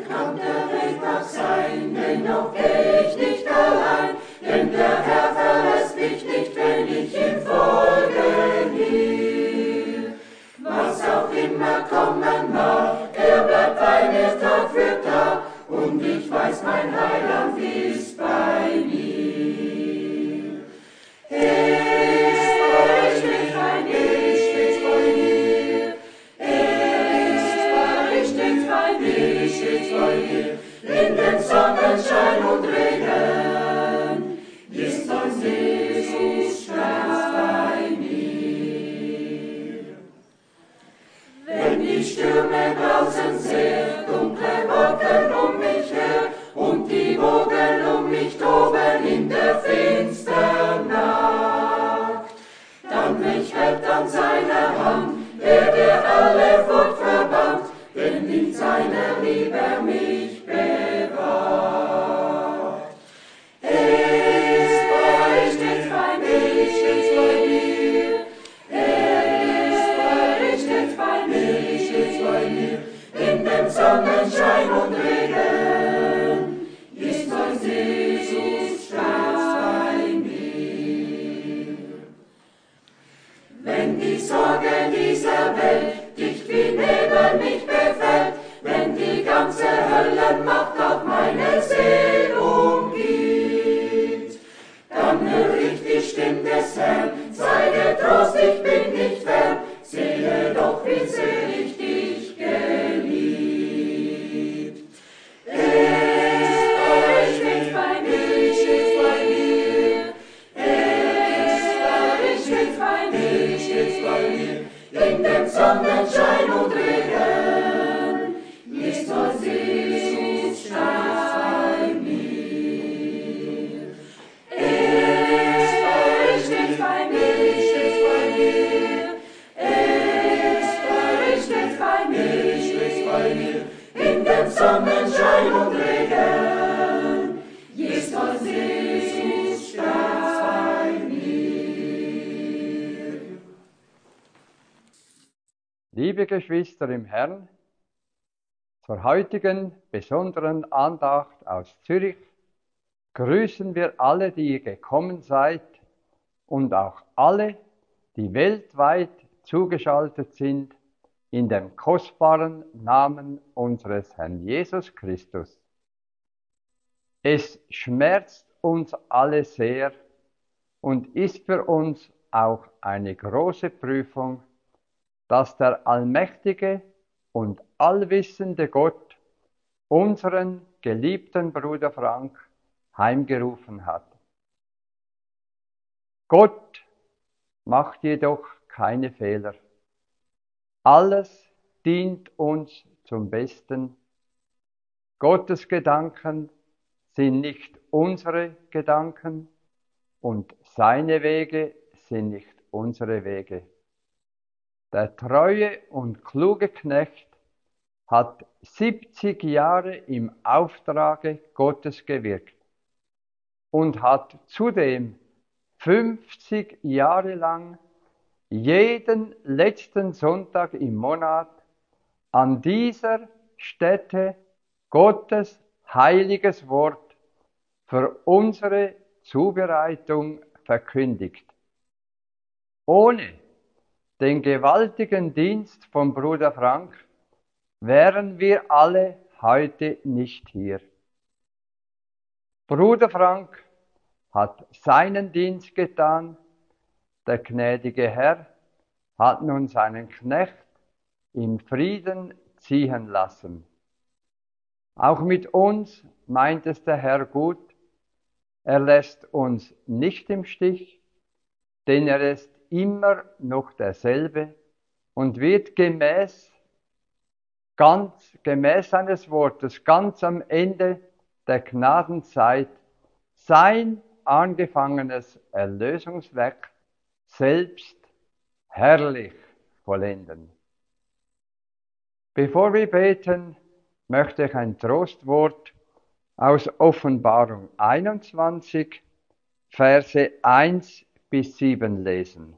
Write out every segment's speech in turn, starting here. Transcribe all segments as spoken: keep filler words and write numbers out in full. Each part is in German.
Kann der Weg sein, dennoch geh ich nicht allein, denn der Herr verlässt mich nicht, wenn ich ihm folgen will. Was auch immer kommen mag, er bleibt bei mir Tag für Tag, und ich weiß, mein Heiland ist bei mir. Er ist bei mir, er ist bei mir, er ist bei mir, er ist bei mir, in dem Sonnenschein und Regen, ist mein Jesus ganz bei mir. Wenn die Stürme draußen sehr, dunkle Wolken um mich her und die Wogen um mich toben in der finstern Nacht, dann mich hält an seiner Hand, der der alle Furcht verbannt, denn in seiner Liebe er mich bewahrt. Er ist bei, steht bei mir, steht bei mir. Er ist bei, steht bei mir, steht bei mir. In dem Sonnenschein und Regen ist mein Jesus stets bei mir. Wenn die Sorge dieser Welt dicht wie Nebel mich befällt, wenn die ganze Höllenmacht auf meine Seele umgeht, dann höre ich die Stimme des Herrn, sei getrost, ich bin nicht fern, sehe doch, wie sehr ich dich geliebt. Er steht bei mir, steht bei mir, er steht bei mir, steht bei mir, in dem Sonnenschein und Regen, ist mein Jesus stets bei mir. Er steht bei mir, steht bei mir, er steht bei mir, steht bei mir, in dem Sonnenschein und Regen, ist mein Jesus stets bei mir. Liebe Geschwister im Herrn, zur heutigen besonderen Andacht aus Zürich grüßen wir alle, die ihr gekommen seid, und auch alle, die weltweit zugeschaltet sind, in dem kostbaren Namen unseres Herrn Jesus Christus. Es schmerzt uns alle sehr und ist für uns auch eine große Prüfung, dass der allmächtige und allwissende Gott unseren geliebten Bruder Frank heimgerufen hat. Gott macht jedoch keine Fehler. Alles dient uns zum Besten. Gottes Gedanken sind nicht unsere Gedanken und seine Wege sind nicht unsere Wege. Der treue und kluge Knecht hat siebzig Jahre im Auftrage Gottes gewirkt und hat zudem fünfzig Jahre lang jeden letzten Sonntag im Monat an dieser Stätte Gottes heiliges Wort für unsere Zubereitung verkündigt. Ohne den gewaltigen Dienst von Bruder Frank wären wir alle heute nicht hier. Bruder Frank hat seinen Dienst getan, der gnädige Herr hat nun seinen Knecht im Frieden ziehen lassen. Auch mit uns meint es der Herr gut, er lässt uns nicht im Stich, denn er ist immer noch derselbe und wird gemäß, ganz gemäß seines Wortes, ganz am Ende der Gnadenzeit sein angefangenes Erlösungswerk selbst herrlich vollenden. Bevor wir beten, möchte ich ein Trostwort aus Offenbarung einundzwanzig, Verse eins bis sieben lesen.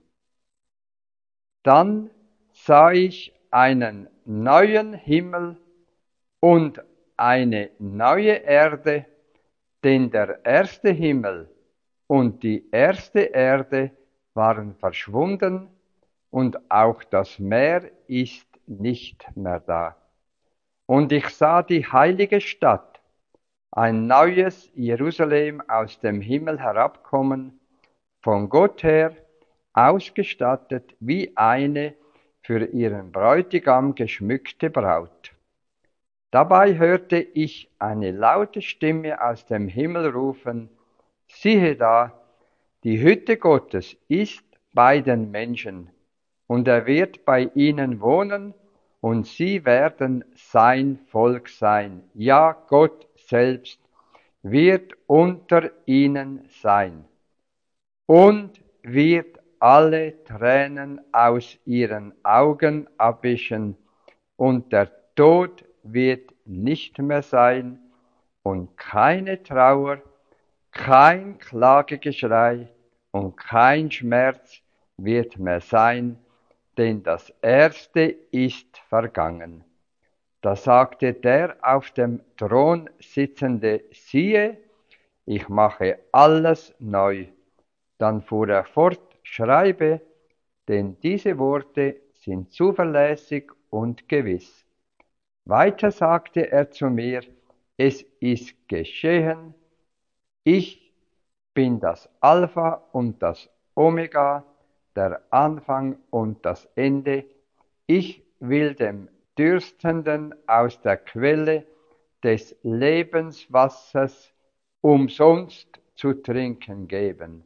Dann sah ich einen neuen Himmel und eine neue Erde, denn der erste Himmel und die erste Erde waren verschwunden und auch das Meer ist nicht mehr da. Und ich sah die heilige Stadt, ein neues Jerusalem aus dem Himmel herabkommen, von Gott her, ausgestattet wie eine für ihren Bräutigam geschmückte Braut. Dabei hörte ich eine laute Stimme aus dem Himmel rufen: Siehe da, die Hütte Gottes ist bei den Menschen, und er wird bei ihnen wohnen, und sie werden sein Volk sein. Ja, Gott selbst wird unter ihnen sein und wird alle Tränen aus ihren Augen abwischen, und der Tod wird nicht mehr sein, und keine Trauer, kein Klagegeschrei und kein Schmerz wird mehr sein, denn das Erste ist vergangen. Da sagte der auf dem Thron sitzende: Siehe, ich mache alles neu. Dann fuhr er fort: Schreibe, denn diese Worte sind zuverlässig und gewiss. Weiter sagte er zu mir: Es ist geschehen. Ich bin das Alpha und das Omega, der Anfang und das Ende. Ich will dem Dürstenden aus der Quelle des Lebenswassers umsonst zu trinken geben.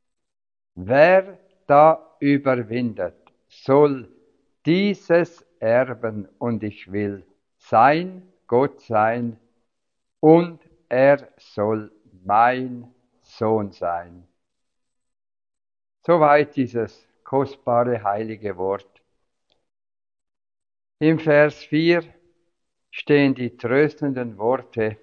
Wer da überwindet, soll dieses erben, und ich will sein Gott sein, und er soll mein Sohn sein. Soweit dieses kostbare heilige Wort. Im Vers vier stehen die tröstenden Worte: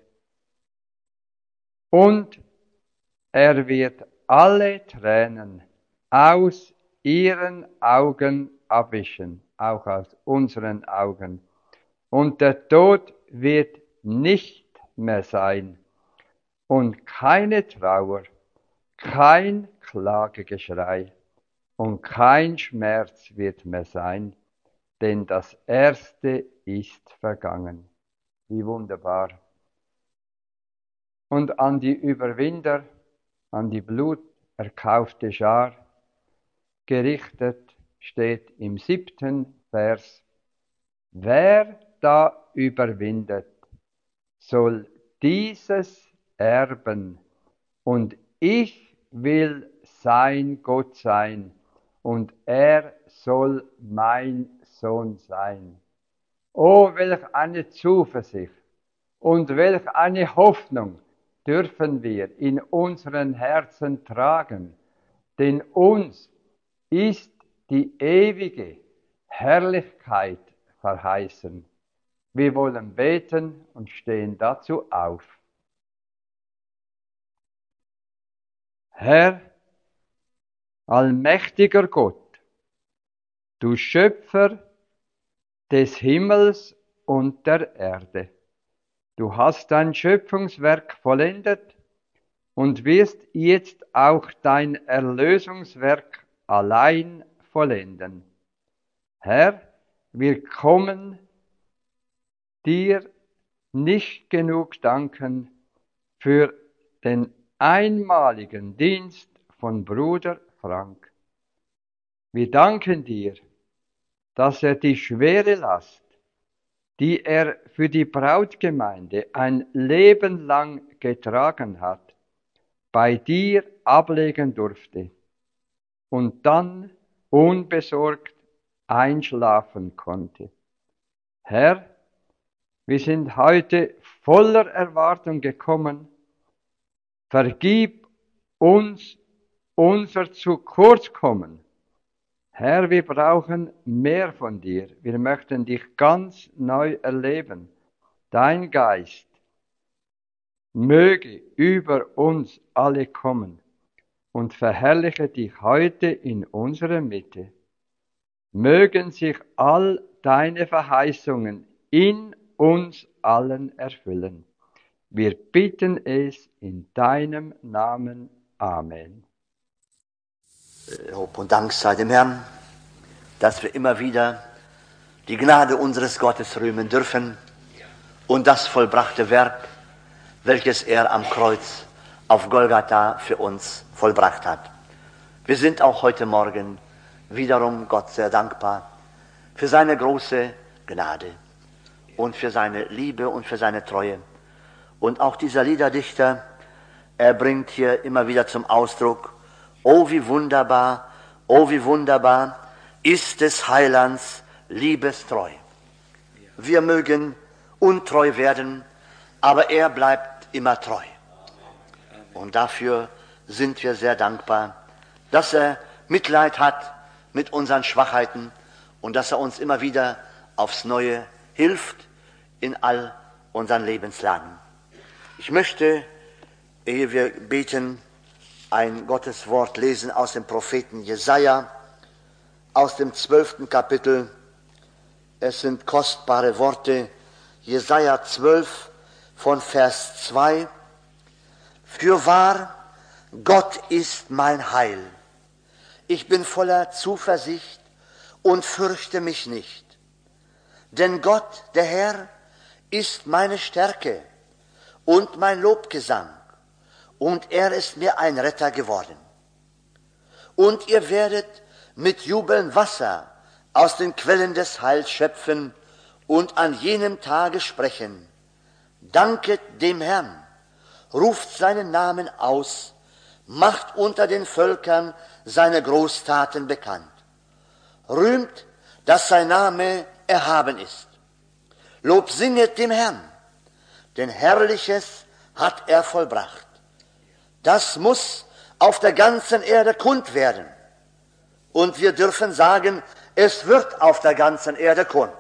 Und er wird alle Tränen aus ihren Augen abwischen, auch aus unseren Augen. Und der Tod wird nicht mehr sein und keine Trauer, kein Klagegeschrei und kein Schmerz wird mehr sein, denn das Erste ist vergangen. Wie wunderbar. Und an die Überwinder, an die bluterkaufte Schar gerichtet steht im siebten Vers: Wer da überwindet, soll dieses erben, und ich will sein Gott sein, und er soll mein Sohn sein. Oh, welch eine Zuversicht und welch eine Hoffnung dürfen wir in unseren Herzen tragen, denn uns ist die ewige Herrlichkeit verheißen. Wir wollen beten und stehen dazu auf. Herr, allmächtiger Gott, du Schöpfer des Himmels und der Erde, du hast dein Schöpfungswerk vollendet und wirst jetzt auch dein Erlösungswerk allein vollenden. Herr, wir kommen dir nicht genug danken für den einmaligen Dienst von Bruder Frank. Wir danken dir, dass er die schwere Last, die er für die Brautgemeinde ein Leben lang getragen hat, bei dir ablegen durfte und dann unbesorgt einschlafen konnte. Herr, wir sind heute voller Erwartung gekommen. Vergib uns unser zu kurz kommen. Herr, wir brauchen mehr von dir. Wir möchten dich ganz neu erleben. Dein Geist möge über uns alle kommen und verherrliche dich heute in unserer Mitte. Mögen sich all deine Verheißungen in uns allen erfüllen. Wir bitten es in deinem Namen. Amen. Lob und Dank sei dem Herrn, dass wir immer wieder die Gnade unseres Gottes rühmen dürfen und das vollbrachte Werk, welches er am Kreuz auf Golgatha für uns vollbracht hat. Wir sind auch heute Morgen wiederum Gott sehr dankbar für seine große Gnade und für seine Liebe und für seine Treue. Und auch dieser Liederdichter, er bringt hier immer wieder zum Ausdruck: Oh, wie wunderbar, oh, wie wunderbar ist des Heilands Liebestreu. Wir mögen untreu werden, aber er bleibt immer treu. Und dafür sind wir sehr dankbar, dass er Mitleid hat mit unseren Schwachheiten und dass er uns immer wieder aufs Neue hilft in all unseren Lebenslagen. Ich möchte, ehe wir beten, ein Gotteswort lesen aus dem Propheten Jesaja, aus dem zwölften Kapitel. Es sind kostbare Worte. Jesaja zwölf von Vers zwei. Fürwahr, Gott ist mein Heil. Ich bin voller Zuversicht und fürchte mich nicht. Denn Gott, der Herr, ist meine Stärke und mein Lobgesang. Und er ist mir ein Retter geworden. Und ihr werdet mit Jubeln Wasser aus den Quellen des Heils schöpfen und an jenem Tage sprechen: Danket dem Herrn, ruft seinen Namen aus, macht unter den Völkern seine Großtaten bekannt. Rühmt, dass sein Name erhaben ist. Lob singet dem Herrn, denn Herrliches hat er vollbracht. Das muss auf der ganzen Erde kund werden. Und wir dürfen sagen, es wird auf der ganzen Erde kund.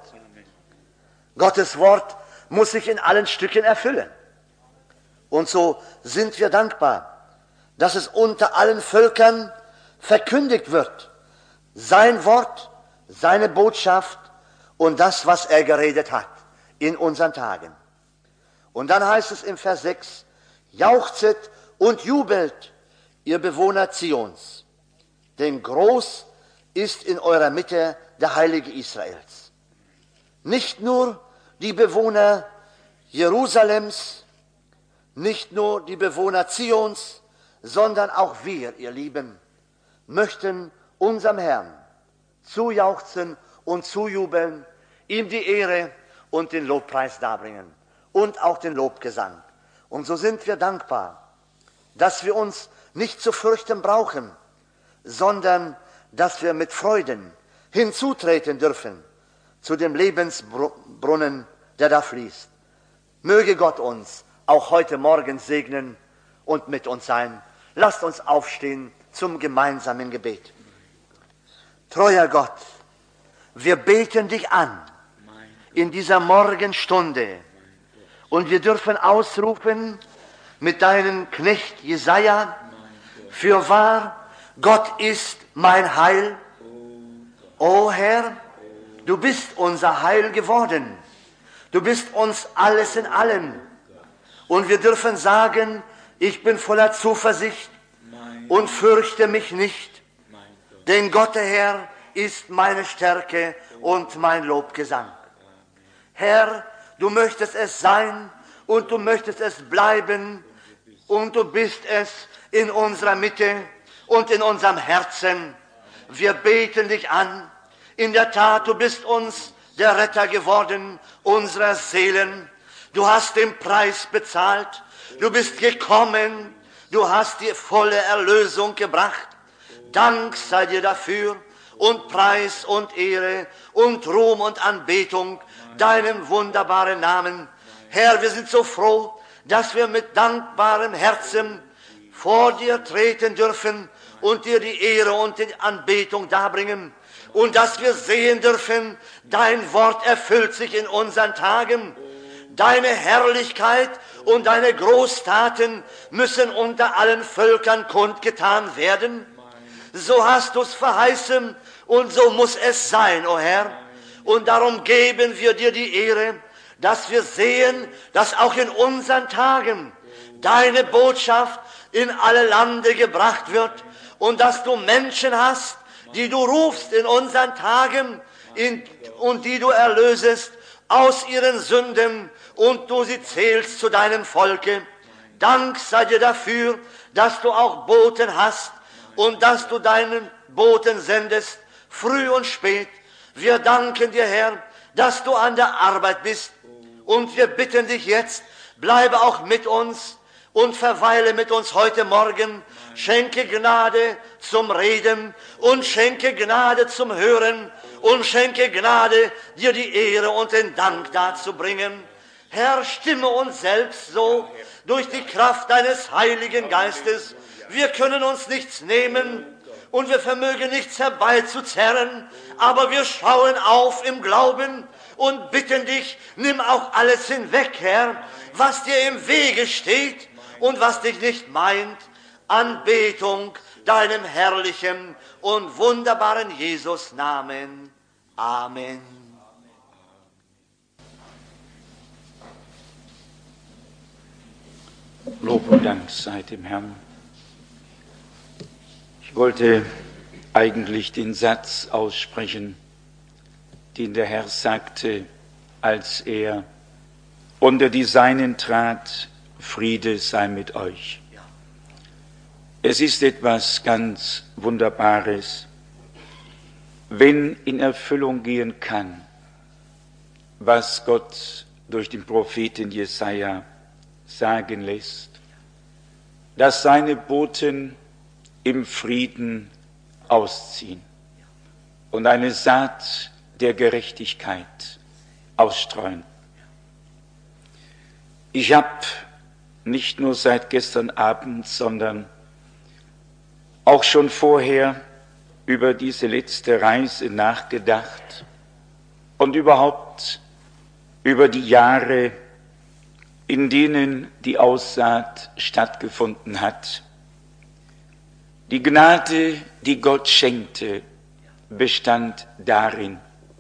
Gottes Wort muss sich in allen Stücken erfüllen. Und so sind wir dankbar, dass es unter allen Völkern verkündigt wird. Sein Wort, seine Botschaft und das, was er geredet hat in unseren Tagen. Und dann heißt es im Vers sechs, jauchzet und jubelt, ihr Bewohner Zions, denn groß ist in eurer Mitte der Heilige Israels. Nicht nur die Bewohner Jerusalems, nicht nur die Bewohner Zions, sondern auch wir, ihr Lieben, möchten unserem Herrn zujauchzen und zujubeln, ihm die Ehre und den Lobpreis darbringen und auch den Lobgesang. Und so sind wir dankbar, dass wir uns nicht zu fürchten brauchen, sondern dass wir mit Freuden hinzutreten dürfen zu dem Lebensbrunnen, der da fließt. Möge Gott uns auch heute Morgen segnen und mit uns sein. Lasst uns aufstehen zum gemeinsamen Gebet. Treuer Gott, wir beten dich an in dieser Morgenstunde und wir dürfen ausrufen mit deinem Knecht Jesaja: Fürwahr, Gott ist mein Heil. O Herr, du bist unser Heil geworden. Du bist uns alles in allem. Und wir dürfen sagen, ich bin voller Zuversicht und fürchte mich nicht. Denn Gott, der Herr, ist meine Stärke und mein Lobgesang. Herr, du möchtest es sein und du möchtest es bleiben und du bist es in unserer Mitte und in unserem Herzen. Wir beten dich an. In der Tat, du bist uns der Retter geworden unserer Seelen. Du hast den Preis bezahlt. Du bist gekommen. Du hast die volle Erlösung gebracht. Dank sei dir dafür und Preis und Ehre und Ruhm und Anbetung deinem wunderbaren Namen. Herr, wir sind so froh, dass wir mit dankbarem Herzen vor dir treten dürfen und dir die Ehre und die Anbetung darbringen. Und dass wir sehen dürfen, dein Wort erfüllt sich in unseren Tagen. Deine Herrlichkeit und deine Großtaten müssen unter allen Völkern kundgetan werden. So hast du es verheißen und so muss es sein, o Herr. Und darum geben wir dir die Ehre, dass wir sehen, dass auch in unseren Tagen deine Botschaft in alle Lande gebracht wird und dass du Menschen hast, die du rufst in unseren Tagen in, und die du erlösest aus ihren Sünden und du sie zählst zu deinem Volke. Dank sei dir dafür, dass du auch Boten hast und dass du deinen Boten sendest, früh und spät. Wir danken dir, Herr, dass du an der Arbeit bist und wir bitten dich jetzt, bleibe auch mit uns und verweile mit uns heute Morgen. Schenke Gnade zum Reden und schenke Gnade zum Hören und schenke Gnade, dir die Ehre und den Dank darzubringen. Herr, stimme uns selbst so durch die Kraft deines Heiligen Geistes. Wir können uns nichts nehmen und wir vermögen nichts herbeizuzerren, aber wir schauen auf im Glauben und bitten dich, nimm auch alles hinweg, Herr, was dir im Wege steht und was dich nicht meint. Anbetung deinem herrlichen und wunderbaren Jesus Namen. Amen. Lob und Dank sei dem Herrn. Ich wollte eigentlich den Satz aussprechen, den der Herr sagte, als er unter die Seinen trat: Friede sei mit euch. Es ist etwas ganz Wunderbares, wenn in Erfüllung gehen kann, was Gott durch den Propheten Jesaja sagen lässt, dass seine Boten im Frieden ausziehen und eine Saat der Gerechtigkeit ausstreuen. Ich habe nicht nur seit gestern Abend, sondern auch schon vorher über diese letzte Reise nachgedacht und überhaupt über die Jahre, in denen die Aussaat stattgefunden hat. Die Gnade, die Gott schenkte, bestand darin,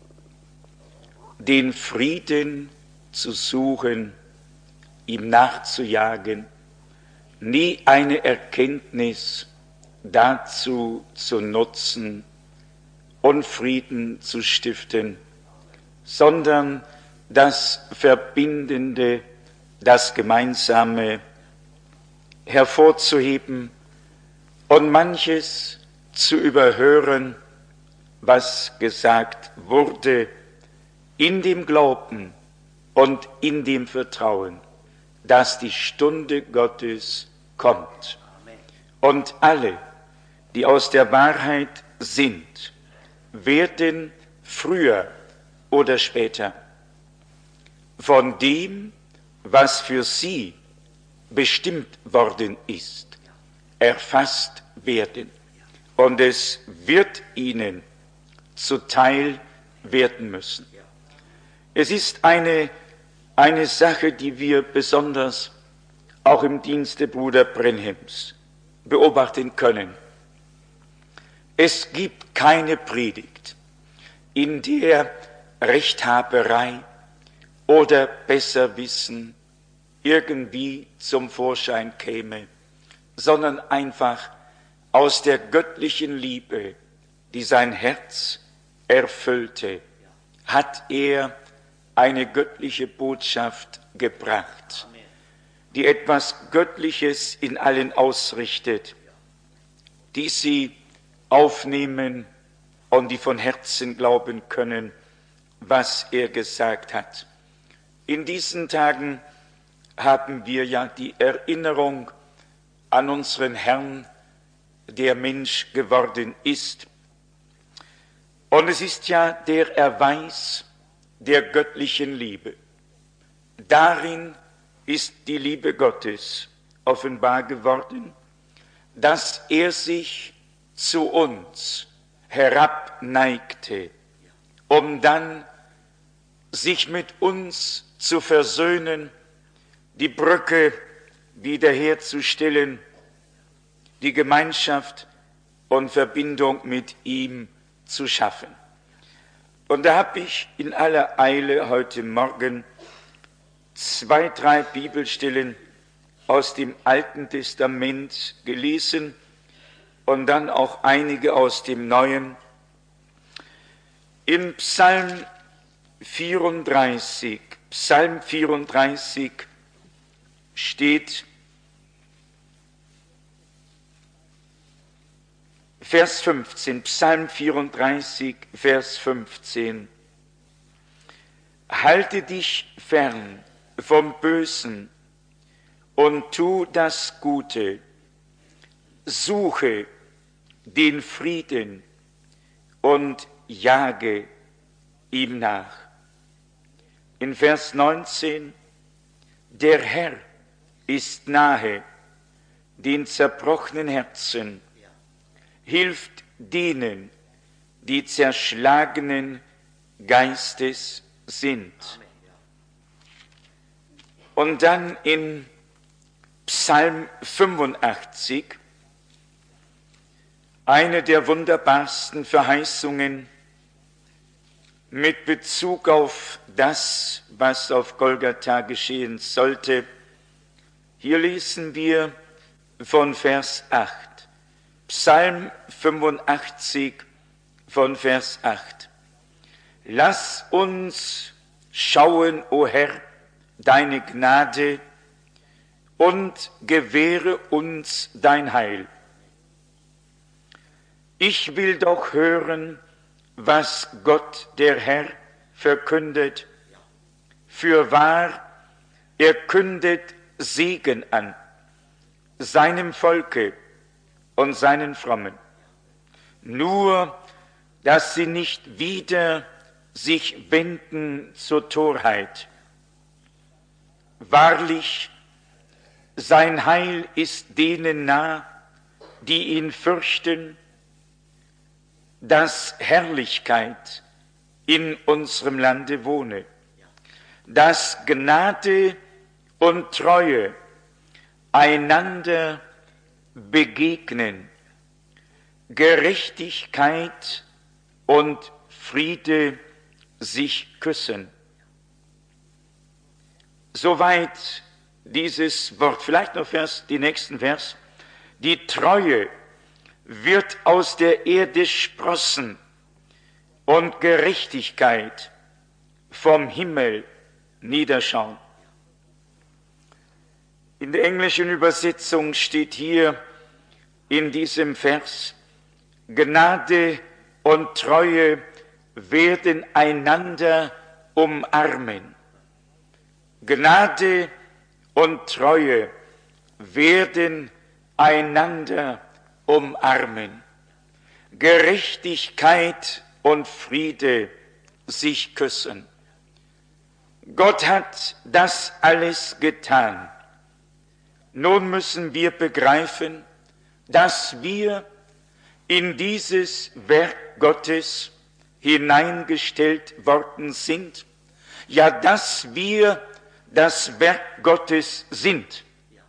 den Frieden zu suchen, ihm nachzujagen, nie eine Erkenntnis dazu zu nutzen, Unfrieden zu stiften, sondern das Verbindende, das Gemeinsame hervorzuheben und manches zu überhören, was gesagt wurde, in dem Glauben und in dem Vertrauen, dass die Stunde Gottes kommt. Und alle, die aus der Wahrheit sind, werden früher oder später von dem, was für sie bestimmt worden ist, erfasst werden. Und es wird ihnen zuteil werden müssen. Es ist eine, eine Sache, die wir besonders auch im Dienste Bruder Brenhems beobachten können. Es gibt keine Predigt, in der Rechthaberei oder Besserwissen irgendwie zum Vorschein käme, sondern einfach aus der göttlichen Liebe, die sein Herz erfüllte, hat er eine göttliche Botschaft gebracht, die etwas Göttliches in allen ausrichtet, die sie aufnehmen und die von Herzen glauben können, was er gesagt hat. In diesen Tagen haben wir ja die Erinnerung an unseren Herrn, der Mensch geworden ist. Und es ist ja der Erweis der göttlichen Liebe. Darin ist die Liebe Gottes offenbar geworden, dass er sich zu uns herabneigte, um dann sich mit uns zu versöhnen, die Brücke wiederherzustellen, die Gemeinschaft und Verbindung mit ihm zu schaffen. Und da habe ich in aller Eile heute Morgen zwei, drei Bibelstellen aus dem Alten Testament gelesen und dann auch einige aus dem Neuen. Im Psalm vierunddreißig, Psalm vierunddreißig steht Vers fünfzehn, Psalm vierunddreißig, Vers fünfzehn. Halte dich fern vom Bösen und tu das Gute. Suche den Frieden und jage ihm nach. In Vers neunzehn, der Herr ist nahe den zerbrochenen Herzen, hilft denen, die zerschlagenen Geistes sind. Und dann in Psalm fünfundachtzig, eine der wunderbarsten Verheißungen mit Bezug auf das, was auf Golgatha geschehen sollte. Hier lesen wir von Vers acht. Psalm fünfundachtzig von Vers acht. Lass uns schauen, o Herr, deine Gnade und gewähre uns dein Heil. Ich will doch hören, was Gott der Herr verkündet. Fürwahr, er kündet Segen an, seinem Volke und seinen Frommen. Nur, dass sie nicht wieder sich wenden zur Torheit. Wahrlich, sein Heil ist denen nah, die ihn fürchten, dass Herrlichkeit in unserem Lande wohne, dass Gnade und Treue einander begegnen, Gerechtigkeit und Friede sich küssen. Soweit dieses Wort. Vielleicht noch Vers, die nächsten Vers. Die Treue wird aus der Erde sprossen und Gerechtigkeit vom Himmel niederschauen. In der englischen Übersetzung steht hier in diesem Vers, Gnade und Treue werden einander umarmen. Gnade und Treue werden einander umarmen. Gerechtigkeit und Friede sich küssen. Gott hat das alles getan. Nun müssen wir begreifen, dass wir in dieses Werk Gottes hineingestellt worden sind, ja, dass wir das Werk Gottes sind.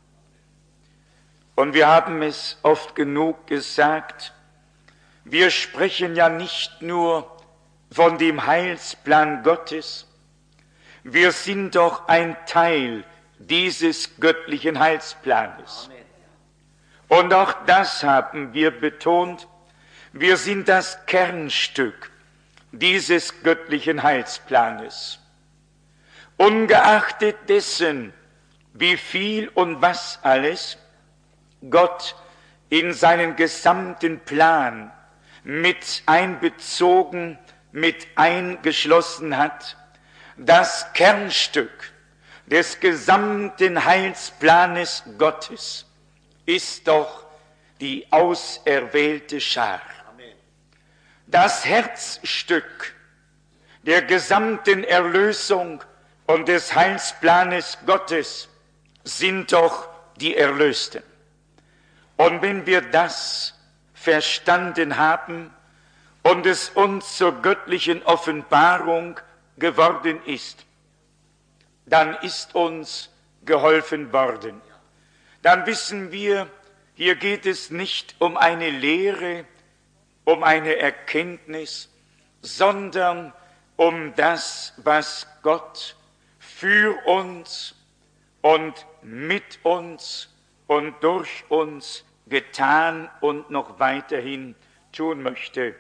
Und wir haben es oft genug gesagt, wir sprechen ja nicht nur von dem Heilsplan Gottes, wir sind doch ein Teil dieses göttlichen Heilsplanes. Und auch das haben wir betont, wir sind das Kernstück dieses göttlichen Heilsplanes. Ungeachtet dessen, wie viel und was alles Gott in seinen gesamten Plan mit einbezogen, mit eingeschlossen hat, das Kernstück des gesamten Heilsplanes Gottes ist doch die auserwählte Schar. Das Herzstück der gesamten Erlösung und des Heilsplanes Gottes sind doch die Erlösten. Und wenn wir das verstanden haben und es uns zur göttlichen Offenbarung geworden ist, dann ist uns geholfen worden. Dann wissen wir, hier geht es nicht um eine Lehre, um eine Erkenntnis, sondern um das, was Gott für uns und mit uns und durch uns getan und noch weiterhin tun möchte.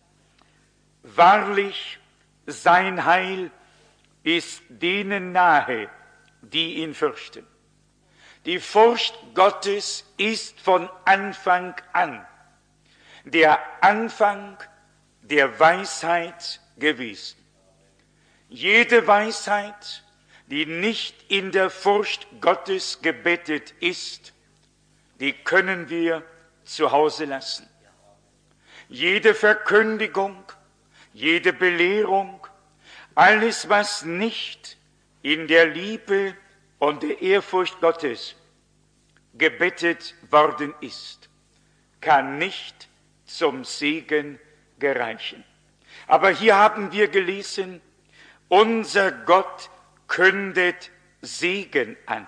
Wahrlich, sein Heil ist denen nahe, die ihn fürchten. Die Furcht Gottes ist von Anfang an der Anfang der Weisheit gewesen. Jede Weisheit, die nicht in der Furcht Gottes gebettet ist, die können wir zu Hause lassen. Jede Verkündigung, jede Belehrung, alles, was nicht in der Liebe und der Ehrfurcht Gottes gebettet worden ist, kann nicht zum Segen gereichen. Aber hier haben wir gelesen, unser Gott kündet Segen an.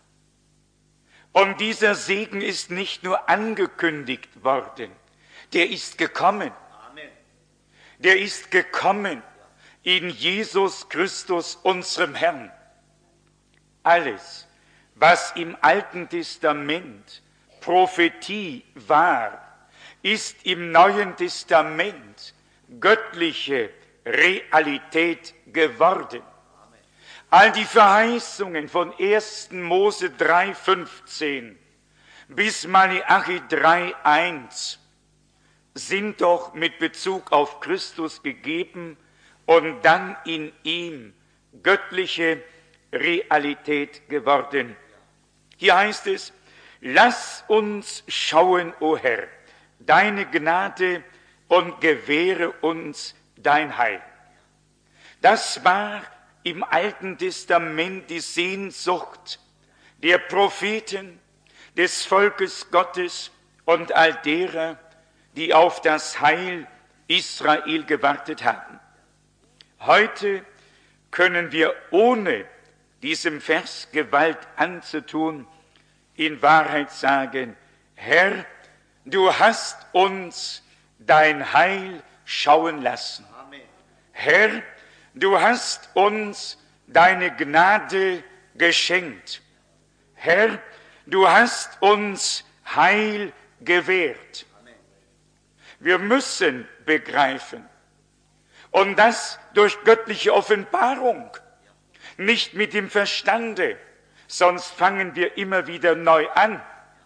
Und dieser Segen ist nicht nur angekündigt worden, der ist gekommen. Amen. Der ist gekommen in Jesus Christus, unserem Herrn. Alles, was im Alten Testament Prophetie war, ist im Neuen Testament göttliche Realität geworden. All die Verheißungen von ersten Mose drei fünfzehn bis Maleachi drei eins sind doch mit Bezug auf Christus gegeben und dann in ihm göttliche Realität geworden. Hier heißt es, lass uns schauen, o Herr, deine Gnade und gewähre uns dein Heil. Das war im Alten Testament die Sehnsucht der Propheten, des Volkes Gottes und all derer, die auf das Heil Israel gewartet haben. Heute können wir, ohne diesem Vers Gewalt anzutun, in Wahrheit sagen, Herr, du hast uns dein Heil schauen lassen. Amen. Herr, du hast uns deine Gnade geschenkt. Herr, du hast uns Heil gewährt. Amen. Wir müssen begreifen, und das durch göttliche Offenbarung, nicht mit dem Verstande, sonst fangen wir immer wieder neu an.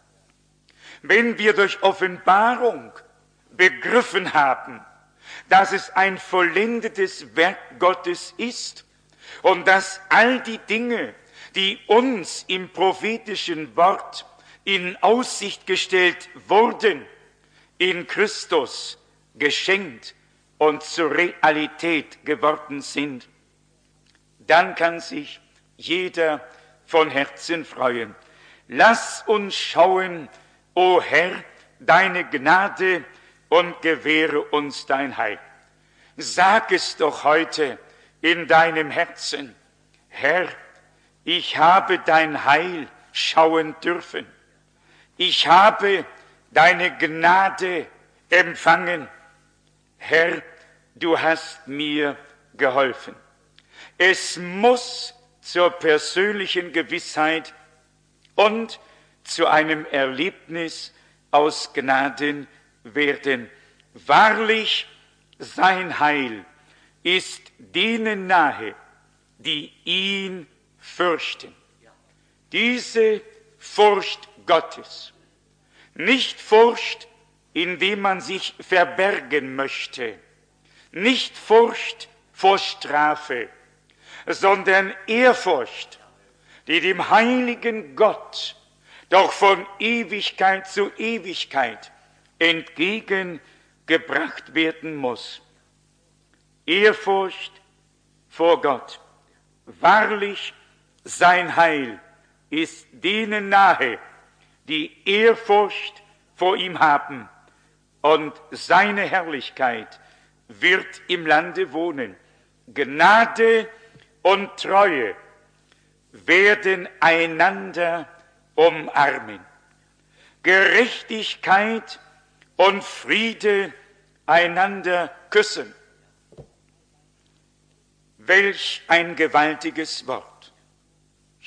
Wenn wir durch Offenbarung begriffen haben, dass es ein vollendetes Werk Gottes ist und dass all die Dinge, die uns im prophetischen Wort in Aussicht gestellt wurden, in Christus geschenkt und zur Realität geworden sind, dann kann sich jeder von Herzen freuen. Lass uns schauen, o Herr, deine Gnade und gewähre uns dein Heil. Sag es doch heute in deinem Herzen, Herr, ich habe dein Heil schauen dürfen. Ich habe deine Gnade empfangen. Herr, du hast mir geholfen. Es muss zur persönlichen Gewissheit und zu einem Erlebnis aus Gnaden werden. Wahrlich, sein Heil ist denen nahe, die ihn fürchten. Diese Furcht Gottes, nicht Furcht, indem man sich verbergen möchte, nicht Furcht vor Strafe, sondern Ehrfurcht, die dem heiligen Gott doch von Ewigkeit zu Ewigkeit entgegengebracht werden muss. Ehrfurcht vor Gott. Wahrlich, sein Heil ist denen nahe, die Ehrfurcht vor ihm haben, und seine Herrlichkeit wird im Lande wohnen. Gnade und Treue werden einander umarmen. Gerechtigkeit und Friede einander küssen. Welch ein gewaltiges Wort.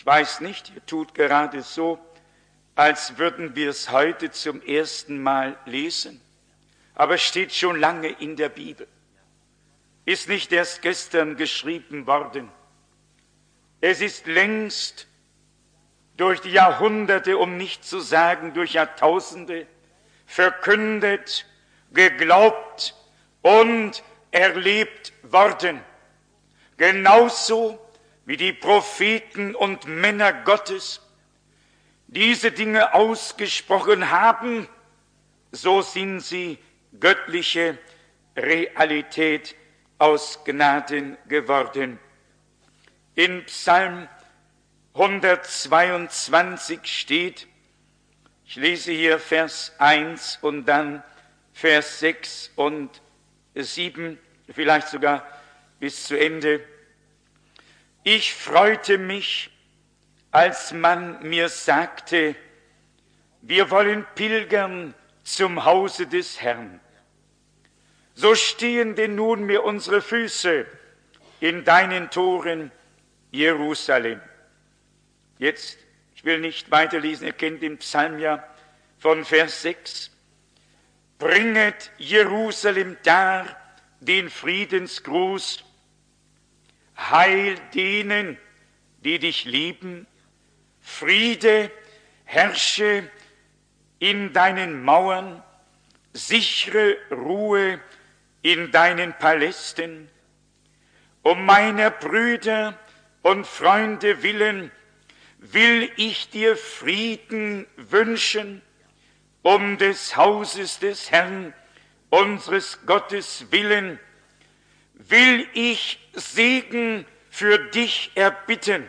Ich weiß nicht, ihr tut gerade so, als würden wir es heute zum ersten Mal lesen. Aber es steht schon lange in der Bibel. Ist nicht erst gestern geschrieben worden. Es ist längst durch die Jahrhunderte, um nicht zu sagen durch Jahrtausende, verkündet, geglaubt und erlebt worden. Genauso wie die Propheten und Männer Gottes diese Dinge ausgesprochen haben, so sind sie göttliche Realität aus Gnaden geworden. In Psalm hundertzweiundzwanzig steht, ich lese hier Vers eins und dann Vers sechs und sieben, vielleicht sogar bis zu Ende. Ich freute mich, als man mir sagte, wir wollen pilgern zum Hause des Herrn. So stehen denn nunmehr unsere Füße in deinen Toren, Jerusalem. Jetzt, ich will nicht weiterlesen, ihr kennt den Psalm ja von Vers sechs. Bringet Jerusalem dar den Friedensgruß, Heil denen, die dich lieben, Friede herrsche in deinen Mauern, sichere Ruhe in deinen Palästen. Um meiner Brüder und Freunde willen will ich dir Frieden wünschen, um des Hauses des Herrn, unseres Gottes willen, will ich Segen für dich erbitten.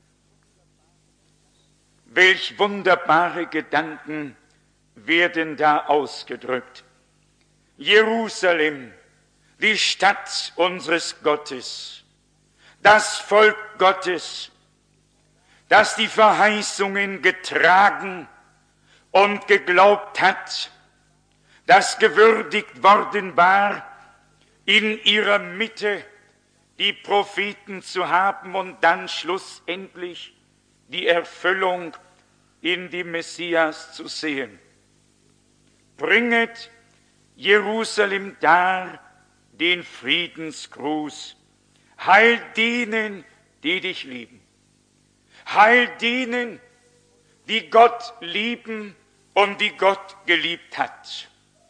Welch wunderbare Gedanken werden da ausgedrückt. Jerusalem, die Stadt unseres Gottes, das Volk Gottes, das die Verheißungen getragen und geglaubt hat, das gewürdigt worden war, in ihrer Mitte die Propheten zu haben und dann schlussendlich die Erfüllung in die Messias zu sehen. Bringet Jerusalem dar den Friedensgruß. Heil denen, die dich lieben. Heil denen, die Gott lieben und die Gott geliebt hat.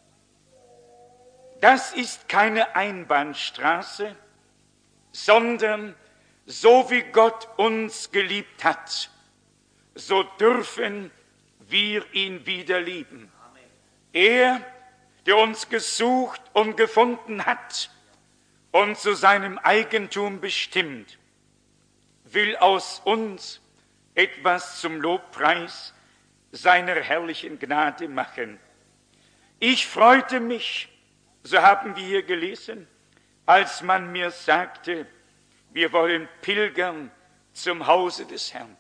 Das ist keine Einbahnstraße, sondern so wie Gott uns geliebt hat, so dürfen wir ihn wieder lieben. Er, der uns gesucht und gefunden hat und zu seinem Eigentum bestimmt, will aus uns etwas zum Lobpreis seiner herrlichen Gnade machen. Ich freute mich, so haben wir hier gelesen, als man mir sagte, wir wollen pilgern zum Hause des Herrn.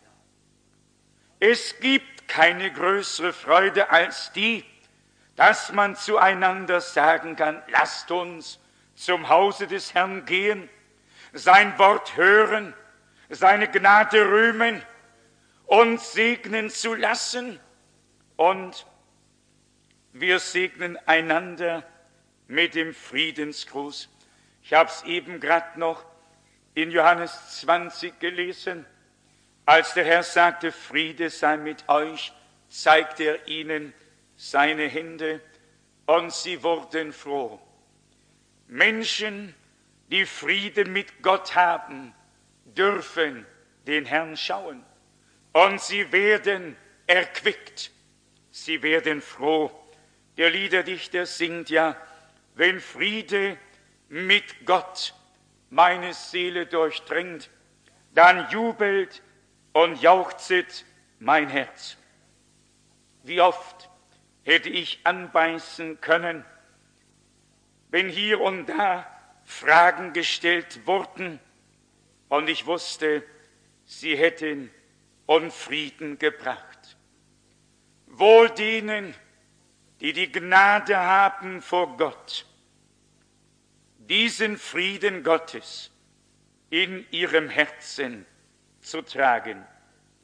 Es gibt keine größere Freude als die, dass man zueinander sagen kann, lasst uns zum Hause des Herrn gehen, sein Wort hören, seine Gnade rühmen, uns segnen zu lassen. Und wir segnen einander mit dem Friedensgruß. Ich habe es eben gerade noch in Johannes zwanzig gelesen. Als der Herr sagte, Friede sei mit euch, zeigte er ihnen seine Hände und sie wurden froh. Menschen, die Frieden mit Gott haben, dürfen den Herrn schauen und sie werden erquickt, sie werden froh. Der Liederdichter singt ja, wenn Friede mit Gott meine Seele durchdringt, dann jubelt und jauchzet mein Herz. Wie oft hätte ich anbeißen können, wenn hier und da Fragen gestellt wurden und ich wusste, sie hätten Unfrieden gebracht. Wohl denen, die die Gnade haben vor Gott, diesen Frieden Gottes in ihrem Herzen zu tragen.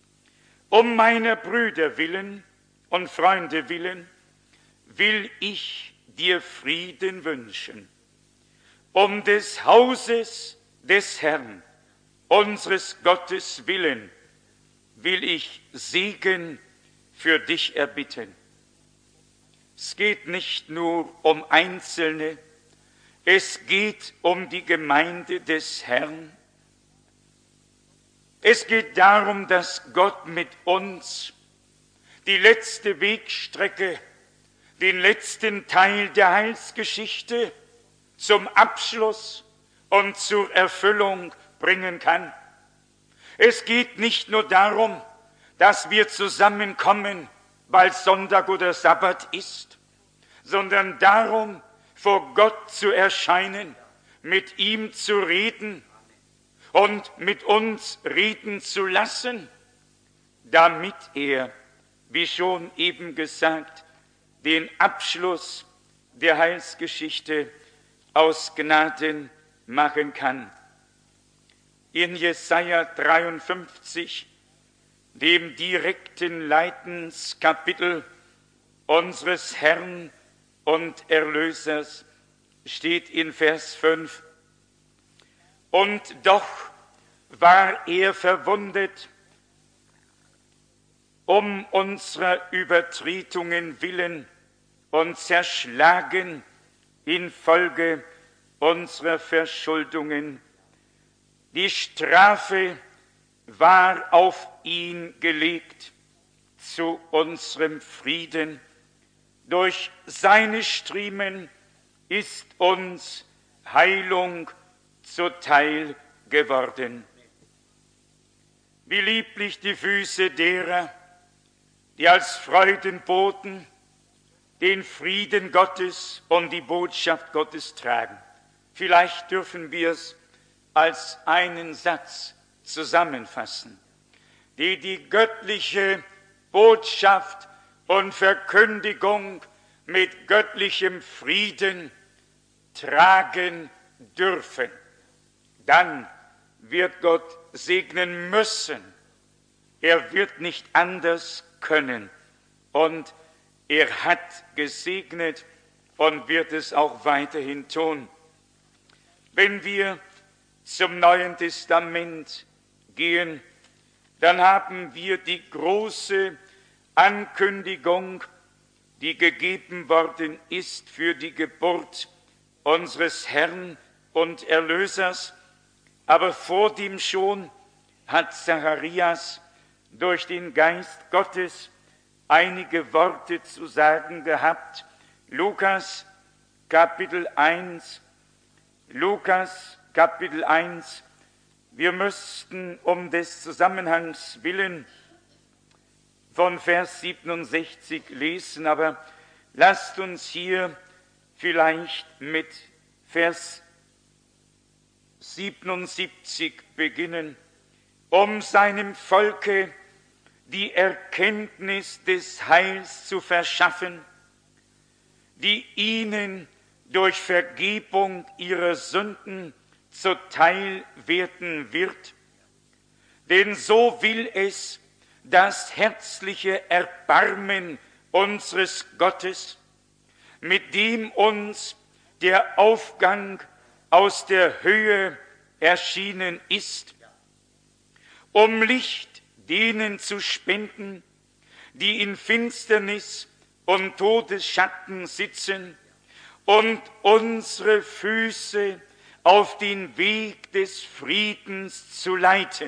Um meiner Brüder willen und Freunde willen will ich dir Frieden wünschen. Um des Hauses des Herrn, unseres Gottes willen, will ich Segen für dich erbitten. Es geht nicht nur um Einzelne, es geht um die Gemeinde des Herrn. Es geht darum, dass Gott mit uns die letzte Wegstrecke, den letzten Teil der Heilsgeschichte zum Abschluss und zur Erfüllung bringen kann. Es geht nicht nur darum, dass wir zusammenkommen, weil Sonntag oder Sabbat ist, sondern darum, vor Gott zu erscheinen, mit ihm zu reden und mit uns reden zu lassen, damit er, wie schon eben gesagt, den Abschluss der Heilsgeschichte aus Gnaden machen kann. In Jesaja dreiundfünfzig, dem direkten Leidenskapitel unseres Herrn und Erlösers, steht in Vers fünf: Und doch war er verwundet um unserer Übertretungen willen und zerschlagen infolge unserer Verschuldungen. Die Strafe war auf ihn gelegt zu unserem Frieden. Durch seine Striemen ist uns Heilung zuteil geworden. Wie lieblich die Füße derer, die als Freudenboten den Frieden Gottes und die Botschaft Gottes tragen. Vielleicht dürfen wir es als einen Satz zusammenfassen, die die göttliche Botschaft und Verkündigung mit göttlichem Frieden tragen dürfen. Dann wird Gott segnen müssen. Er wird nicht anders können. Und er hat gesegnet und wird es auch weiterhin tun. Wenn wir zum Neuen Testament gehen, dann haben wir die große Ankündigung, die gegeben worden ist für die Geburt unseres Herrn und Erlösers. Aber vor dem schon hat Zacharias durch den Geist Gottes einige Worte zu sagen gehabt. Lukas Kapitel eins, Lukas Kapitel eins, wir müssten um des Zusammenhangs willen von Vers siebenundsechzig lesen, aber lasst uns hier vielleicht mit Vers siebenundsiebzig beginnen. Um seinem Volke die Erkenntnis des Heils zu verschaffen, die ihnen durch Vergebung ihrer Sünden zuteil werden wird. Denn so will es das herzliche Erbarmen unseres Gottes, mit dem uns der Aufgang aus der Höhe erschienen ist, um Licht denen zu spenden, die in Finsternis und Todesschatten sitzen, und unsere Füße auf den Weg des Friedens zu leiten.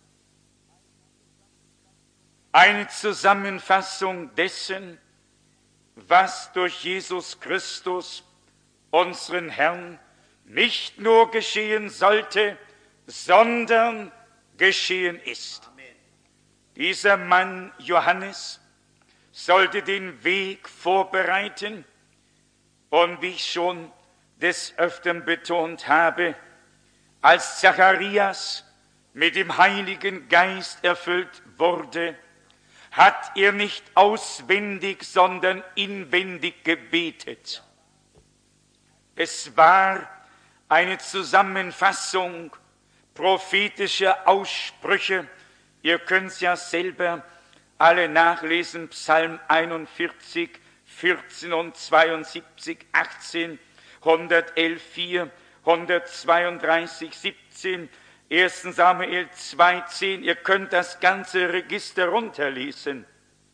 Eine Zusammenfassung dessen, was durch Jesus Christus, unseren Herrn, nicht nur geschehen sollte, sondern geschehen ist. Dieser Mann Johannes sollte den Weg vorbereiten und wie ich schon des Öfteren betont habe, als Zacharias mit dem Heiligen Geist erfüllt wurde, hat er nicht auswendig, sondern inwendig gebetet. Es war eine Zusammenfassung prophetischer Aussprüche. Ihr könnt es ja selber alle nachlesen, Psalm einundvierzig, vierzehn und zweiundsiebzig, achtzehn, hundertelf, vier, hundertzweiunddreißig, siebzehn, erster Samuel zwei, zehn. Ihr könnt das ganze Register runterlesen.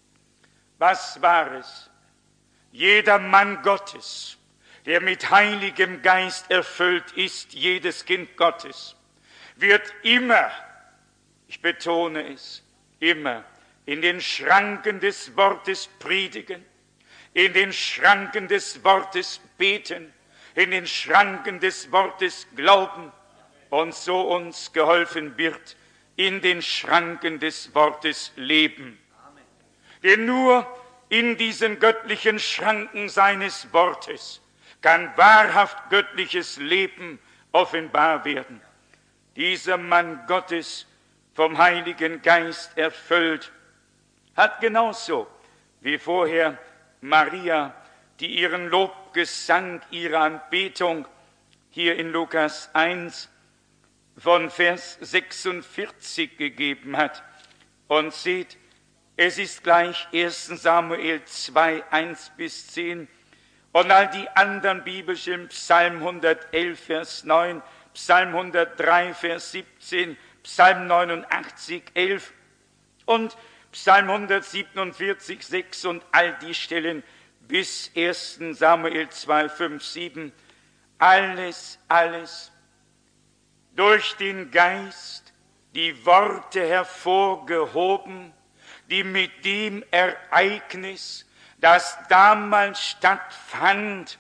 Was war es? Jeder Mann Gottes, der mit Heiligem Geist erfüllt ist, jedes Kind Gottes, wird immer, ich betone es, immer in den Schranken des Wortes predigen, in den Schranken des Wortes beten, in den Schranken des Wortes glauben und so uns geholfen wird, in den Schranken des Wortes leben. Amen. Denn nur in diesen göttlichen Schranken seines Wortes kann wahrhaft göttliches Leben offenbar werden. Dieser Mann Gottes, vom Heiligen Geist erfüllt, hat genauso wie vorher Maria, die ihren Lobgesang, ihre Anbetung hier in Lukas eins von Vers sechsundvierzig gegeben hat. Und seht, es ist gleich erster Samuel zwei, eins bis zehn und all die anderen biblischen, Psalm hundertelf, Vers neun, Psalm hundertdrei, Vers siebzehn, Psalm neunundachtzig, elf und Psalm hundertsiebenundvierzig, sechs und all die Stellen bis erster Samuel zwei, fünf, sieben. Alles, alles durch den Geist, die Worte hervorgehoben, die mit dem Ereignis, das damals stattfand,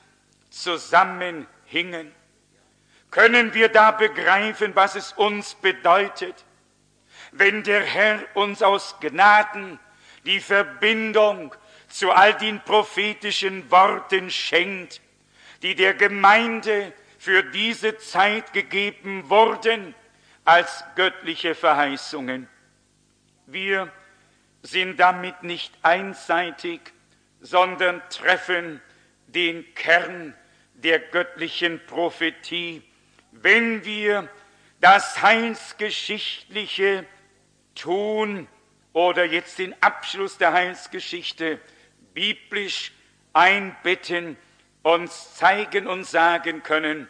zusammenhingen. Können wir da begreifen, was es uns bedeutet, wenn der Herr uns aus Gnaden die Verbindung zu all den prophetischen Worten schenkt, die der Gemeinde für diese Zeit gegeben wurden als göttliche Verheißungen. Wir sind damit nicht einseitig, sondern treffen den Kern der göttlichen Prophetie, wenn wir das Heilsgeschichtliche tun oder jetzt den Abschluss der Heilsgeschichte biblisch einbetten, uns zeigen und sagen können,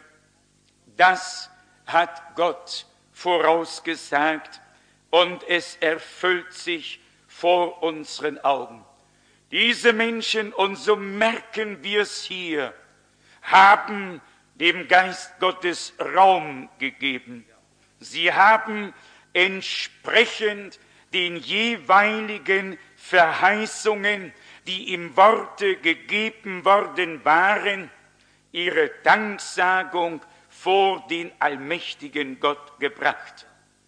das hat Gott vorausgesagt und es erfüllt sich vor unseren Augen. Diese Menschen, und so merken wir es hier, haben dem Geist Gottes Raum gegeben. Sie haben entsprechend den jeweiligen Verheißungen, die im Worte gegeben worden waren, ihre Danksagung vor den allmächtigen Gott gebracht.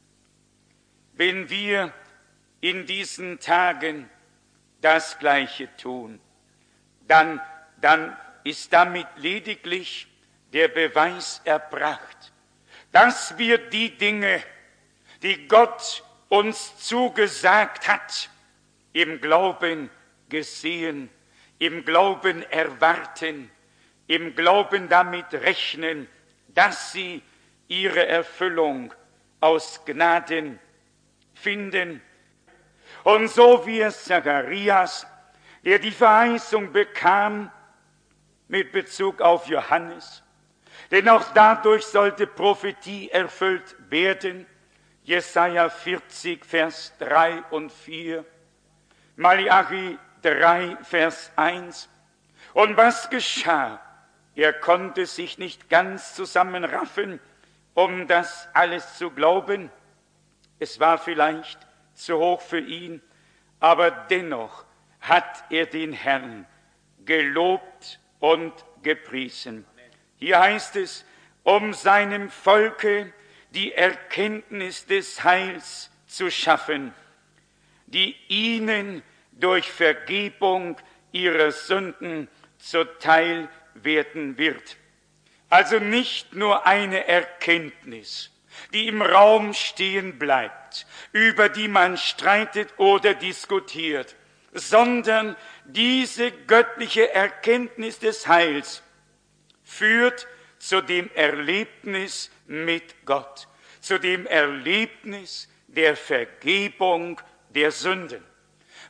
Wenn wir in diesen Tagen das Gleiche tun, dann, dann ist damit lediglich der Beweis erbracht, dass wir die Dinge, die Gott uns zugesagt hat, im Glauben gesehen, im Glauben erwarten, im Glauben damit rechnen, dass sie ihre Erfüllung aus Gnaden finden. Und so wie es Zacharias, der die Verheißung bekam mit Bezug auf Johannes, denn auch dadurch sollte Prophetie erfüllt werden, Jesaja vierzig, Vers drei und vier, Malachi drei, Vers eins. Und was geschah? Er konnte sich nicht ganz zusammenraffen, um das alles zu glauben. Es war vielleicht zu hoch für ihn, aber dennoch hat er den Herrn gelobt und gepriesen. Hier heißt es, um seinem Volke die Erkenntnis des Heils zu schaffen, die ihnen durch Vergebung ihrer Sünden zuteil werden wird. Also nicht nur eine Erkenntnis, die im Raum stehen bleibt, über die man streitet oder diskutiert, sondern diese göttliche Erkenntnis des Heils führt zu dem Erlebnis mit Gott, zu dem Erlebnis der Vergebung der Sünden.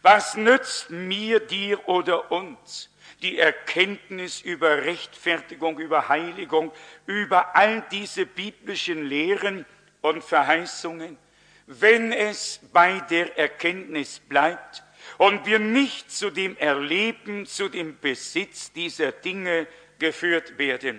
Was nützt mir, dir oder uns die Erkenntnis über Rechtfertigung, über Heiligung, über all diese biblischen Lehren und Verheißungen, wenn es bei der Erkenntnis bleibt und wir nicht zu dem Erleben, zu dem Besitz dieser Dinge geführt werden?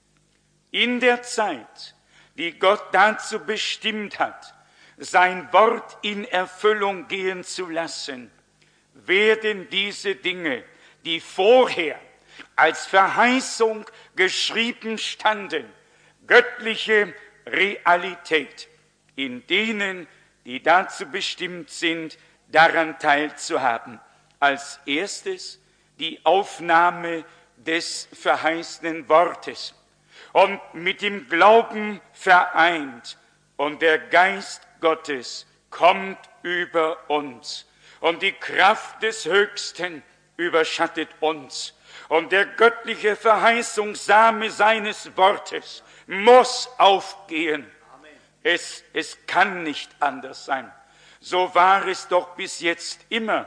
In der Zeit, die Gott dazu bestimmt hat, sein Wort in Erfüllung gehen zu lassen, werden diese Dinge, die vorher als Verheißung geschrieben standen, göttliche Realität, in denen, die dazu bestimmt sind, daran teilzuhaben. Als erstes die Aufnahme des verheißenen Wortes und mit dem Glauben vereint, und der Geist Gottes kommt über uns und die Kraft des Höchsten überschattet uns und der göttliche Verheißungssame seines Wortes muss aufgehen. Es, es kann nicht anders sein. So war es doch bis jetzt immer.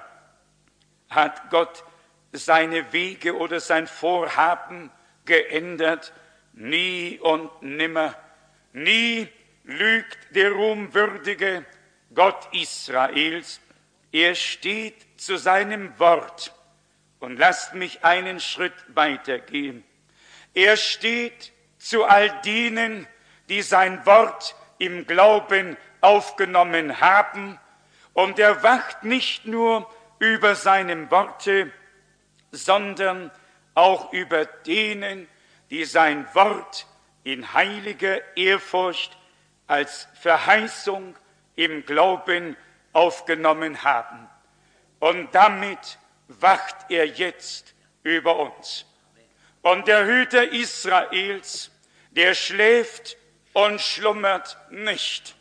Hat Gott seine Wege oder sein Vorhaben geändert? Nie und nimmer. Nie lügt der ruhmwürdige Gott Israels. Er steht zu seinem Wort. Und lasst mich einen Schritt weitergehen. Er steht zu all denen, die sein Wort im Glauben aufgenommen haben. Und er wacht nicht nur über seinem Worte, sondern auch über denen, die sein Wort in heiliger Ehrfurcht als Verheißung im Glauben aufgenommen haben. Und damit wacht er jetzt über uns. Und der Hüter Israels, der schläft und schlummert nicht.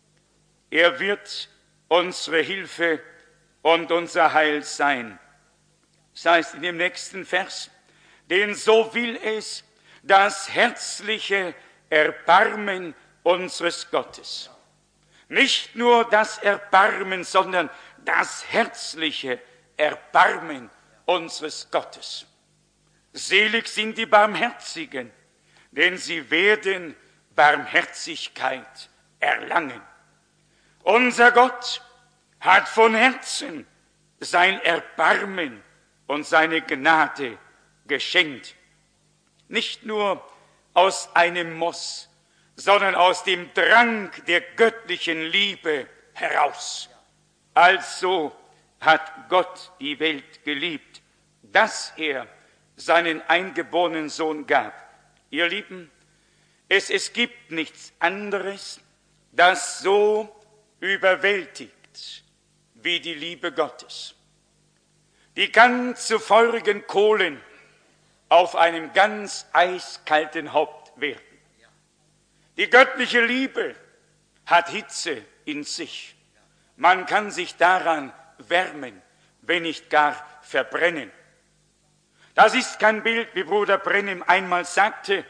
Er wird unsere Hilfe und unser Heil sein. Das heißt in dem nächsten Vers, denn so will es das herzliche Erbarmen unseres Gottes. Nicht nur das Erbarmen, sondern das herzliche Erbarmen unseres Gottes. Selig sind die Barmherzigen, denn sie werden Barmherzigkeit erlangen. Unser Gott hat von Herzen sein Erbarmen und seine Gnade geschenkt. Nicht nur aus einem Muss, sondern aus dem Drang der göttlichen Liebe heraus. Also hat Gott die Welt geliebt, dass er seinen eingeborenen Sohn gab. Ihr Lieben, es, es gibt nichts anderes, das so überwältigt wie die Liebe Gottes. Die kann zu feurigen Kohlen auf einem ganz eiskalten Haupt werden. Die göttliche Liebe hat Hitze in sich. Man kann sich daran wärmen, wenn nicht gar verbrennen. Das ist kein Bild, wie Bruder Brennim einmal sagte,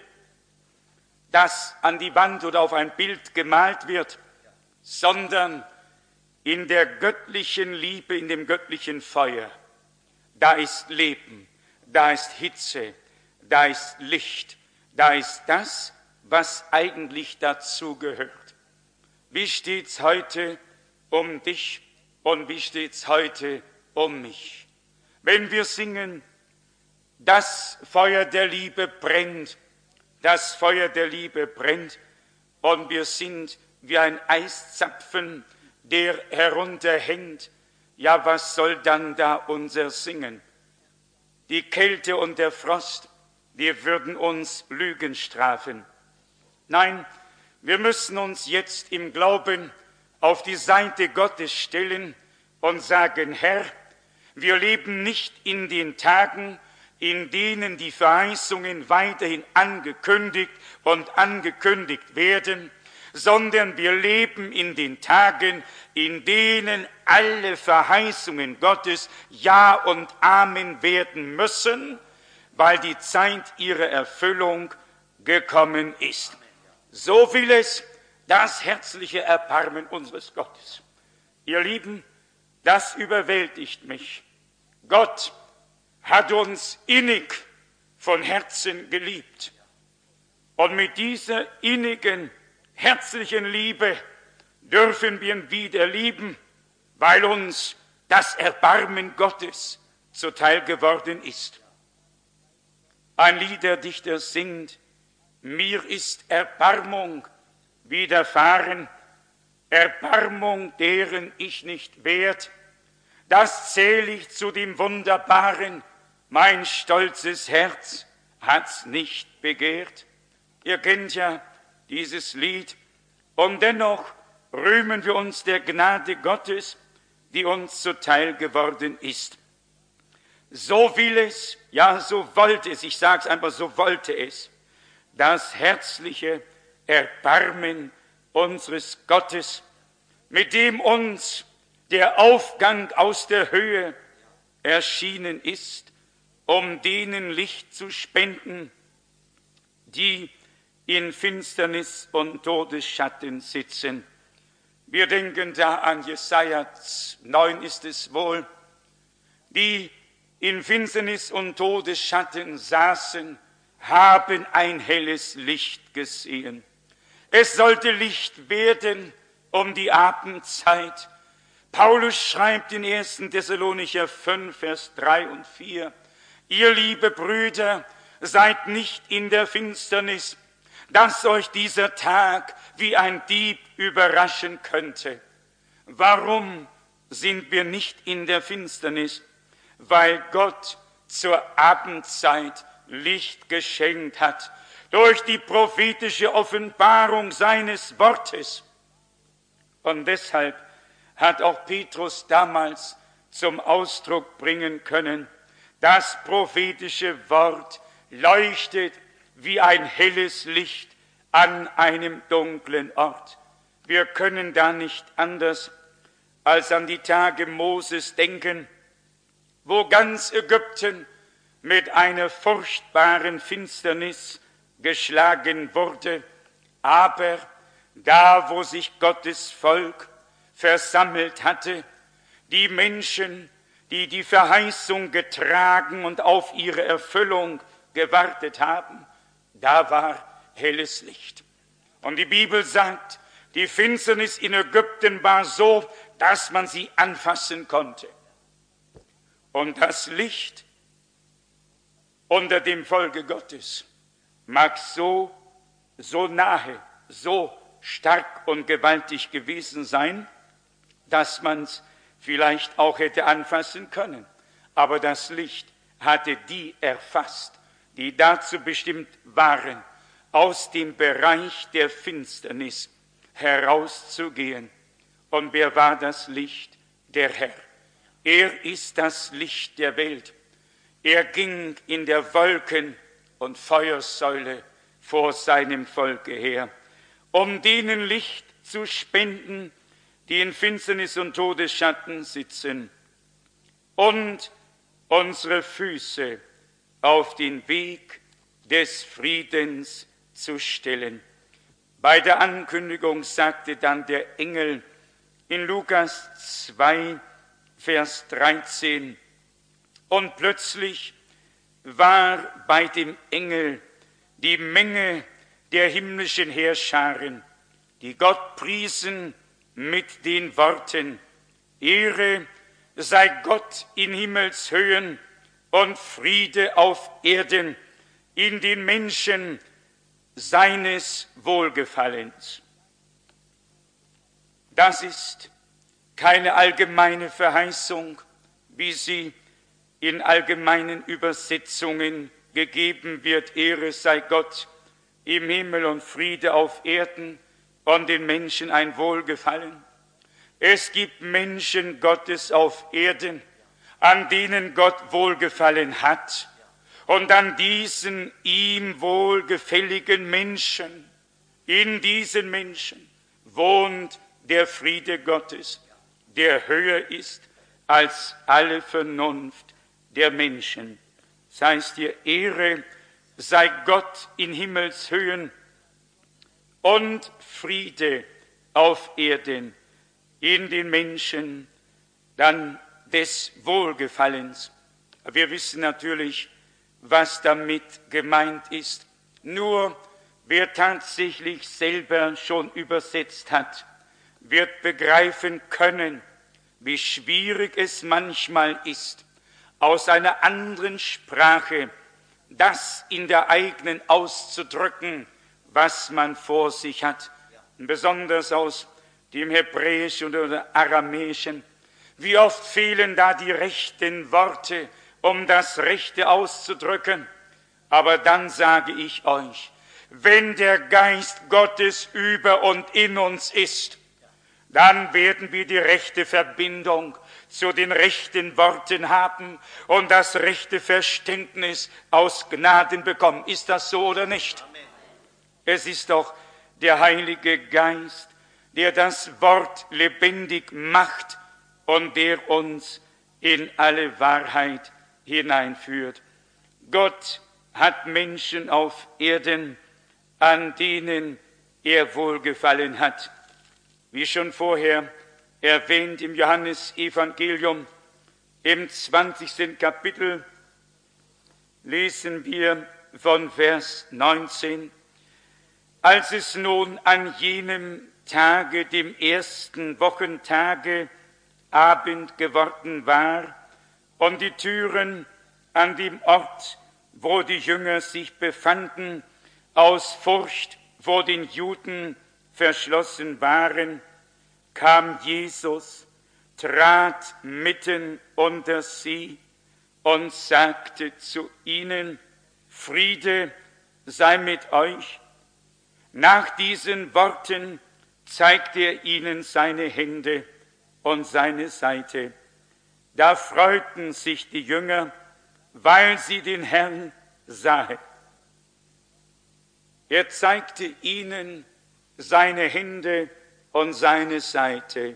das an die Wand oder auf ein Bild gemalt wird, sondern in der göttlichen Liebe, in dem göttlichen Feuer, da ist Leben, da ist Hitze, da ist Licht, da ist das, was eigentlich dazu gehört. Wie steht's heute um dich und wie steht's heute um mich? Wenn wir singen, das Feuer der Liebe brennt, das Feuer der Liebe brennt, und wir sind wie ein Eiszapfen, der herunterhängt, ja, was soll dann da unser Singen? Die Kälte und der Frost, die würden uns Lügen strafen. Nein, wir müssen uns jetzt im Glauben auf die Seite Gottes stellen und sagen, Herr, wir leben nicht in den Tagen, in denen die Verheißungen weiterhin angekündigt und angekündigt werden, sondern wir leben in den Tagen, in denen alle Verheißungen Gottes Ja und Amen werden müssen, weil die Zeit ihrer Erfüllung gekommen ist. So will es das herzliche Erbarmen unseres Gottes. Ihr Lieben, das überwältigt mich. Gott hat uns innig von Herzen geliebt. Und mit dieser innigen, herzlichen Liebe dürfen wir ihn wieder lieben, weil uns das Erbarmen Gottes zuteil geworden ist. Ein Liederdichter singt: Mir ist Erbarmung widerfahren, Erbarmung, deren ich nicht wert. Das zähl ich zu dem Wunderbaren, mein stolzes Herz hat's nicht begehrt. Ihr kennt ja dieses Lied, und dennoch rühmen wir uns der Gnade Gottes, die uns zuteil geworden ist. So will es, ja, so wollte es, ich sage es einfach, so wollte es, das herzliche Erbarmen unseres Gottes, mit dem uns der Aufgang aus der Höhe erschienen ist, um denen Licht zu spenden, die in Finsternis und Todesschatten sitzen. Wir denken da an Jesaja neun ist es wohl, die in Finsternis und Todesschatten saßen, haben ein helles Licht gesehen. Es sollte Licht werden um die Abendzeit. Paulus schreibt in ersten Thessalonicher fünf, Vers drei und vier, ihr liebe Brüder, seid nicht in der Finsternis, dass euch dieser Tag wie ein Dieb überraschen könnte. Warum sind wir nicht in der Finsternis? Weil Gott zur Abendzeit Licht geschenkt hat, durch die prophetische Offenbarung seines Wortes. Und deshalb hat auch Petrus damals zum Ausdruck bringen können, das prophetische Wort leuchtet wie ein helles Licht an einem dunklen Ort. Wir können da nicht anders als an die Tage Moses denken, wo ganz Ägypten mit einer furchtbaren Finsternis geschlagen wurde, aber da, wo sich Gottes Volk versammelt hatte, die Menschen, die die Verheißung getragen und auf ihre Erfüllung gewartet haben, da war helles Licht. Und die Bibel sagt, die Finsternis in Ägypten war so, dass man sie anfassen konnte. Und das Licht unter dem Volke Gottes mag so, so nahe, so stark und gewaltig gewesen sein, dass man es vielleicht auch hätte anfassen können. Aber das Licht hatte die erfasst, die dazu bestimmt waren, aus dem Bereich der Finsternis herauszugehen. Und wer war das Licht? Der Herr. Er ist das Licht der Welt. Er ging in der Wolken- und Feuersäule vor seinem Volke her, um denen Licht zu spenden, die in Finsternis und Todesschatten sitzen, und unsere Füße auf den Weg des Friedens zu stellen. Bei der Ankündigung sagte dann der Engel in Lukas zwei, Vers dreizehn, und plötzlich war bei dem Engel die Menge der himmlischen Heerscharen, die Gott priesen mit den Worten: Ehre sei Gott in Himmelshöhen und Friede auf Erden in den Menschen seines Wohlgefallens. Das ist keine allgemeine Verheißung, wie sie in allgemeinen Übersetzungen gegeben wird. Ehre sei Gott im Himmel und Friede auf Erden und den Menschen ein Wohlgefallen. Es gibt Menschen Gottes auf Erden, an denen Gott Wohlgefallen hat. Und an diesen ihm wohlgefälligen Menschen, in diesen Menschen wohnt der Friede Gottes, der höher ist als alle Vernunft der Menschen. Das heißt hier, Ehre sei Gott in Himmelshöhen und Friede auf Erden in den Menschen dann des Wohlgefallens. Wir wissen natürlich, was damit gemeint ist. Nur wer tatsächlich selber schon übersetzt hat, wird begreifen können, wie schwierig es manchmal ist, aus einer anderen Sprache das in der eigenen auszudrücken, was man vor sich hat. Und besonders aus dem Hebräischen oder Aramäischen. Wie oft fehlen da die rechten Worte, um das Rechte auszudrücken. Aber dann sage ich euch, wenn der Geist Gottes über und in uns ist, dann werden wir die rechte Verbindung zu den rechten Worten haben und das rechte Verständnis aus Gnaden bekommen. Ist das so oder nicht? Amen. Es ist doch der Heilige Geist, der das Wort lebendig macht und der uns in alle Wahrheit hineinführt. Gott hat Menschen auf Erden, an denen er wohlgefallen hat. Wie schon vorher erwähnt im Johannesevangelium, im zwanzigsten Kapitel, lesen wir von Vers neunzehn. Als es nun an jenem Tage, dem ersten Wochentage, Abend geworden war und die Türen an dem Ort, wo die Jünger sich befanden, aus Furcht vor den Juden verschlossen waren, kam Jesus, trat mitten unter sie und sagte zu ihnen, Friede sei mit euch. Nach diesen Worten zeigte er ihnen seine Hände und seine Seite. Da freuten sich die Jünger, weil sie den Herrn sahen. Er zeigte ihnen seine Hände und seine Seite,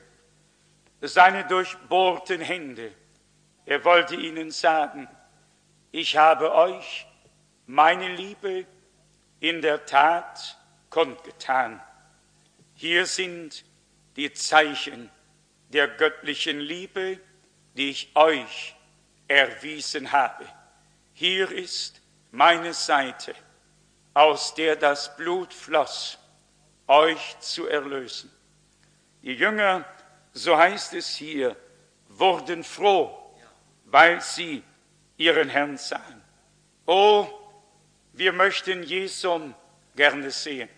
seine durchbohrten Hände. Er wollte ihnen sagen, ich habe euch meine Liebe in der Tat kundgetan. Hier sind die Zeichen der göttlichen Liebe, die ich euch erwiesen habe. Hier ist meine Seite, aus der das Blut floss, euch zu erlösen. Die Jünger, so heißt es hier, wurden froh, weil sie ihren Herrn sahen. Oh, wir möchten Jesum gerne sehen.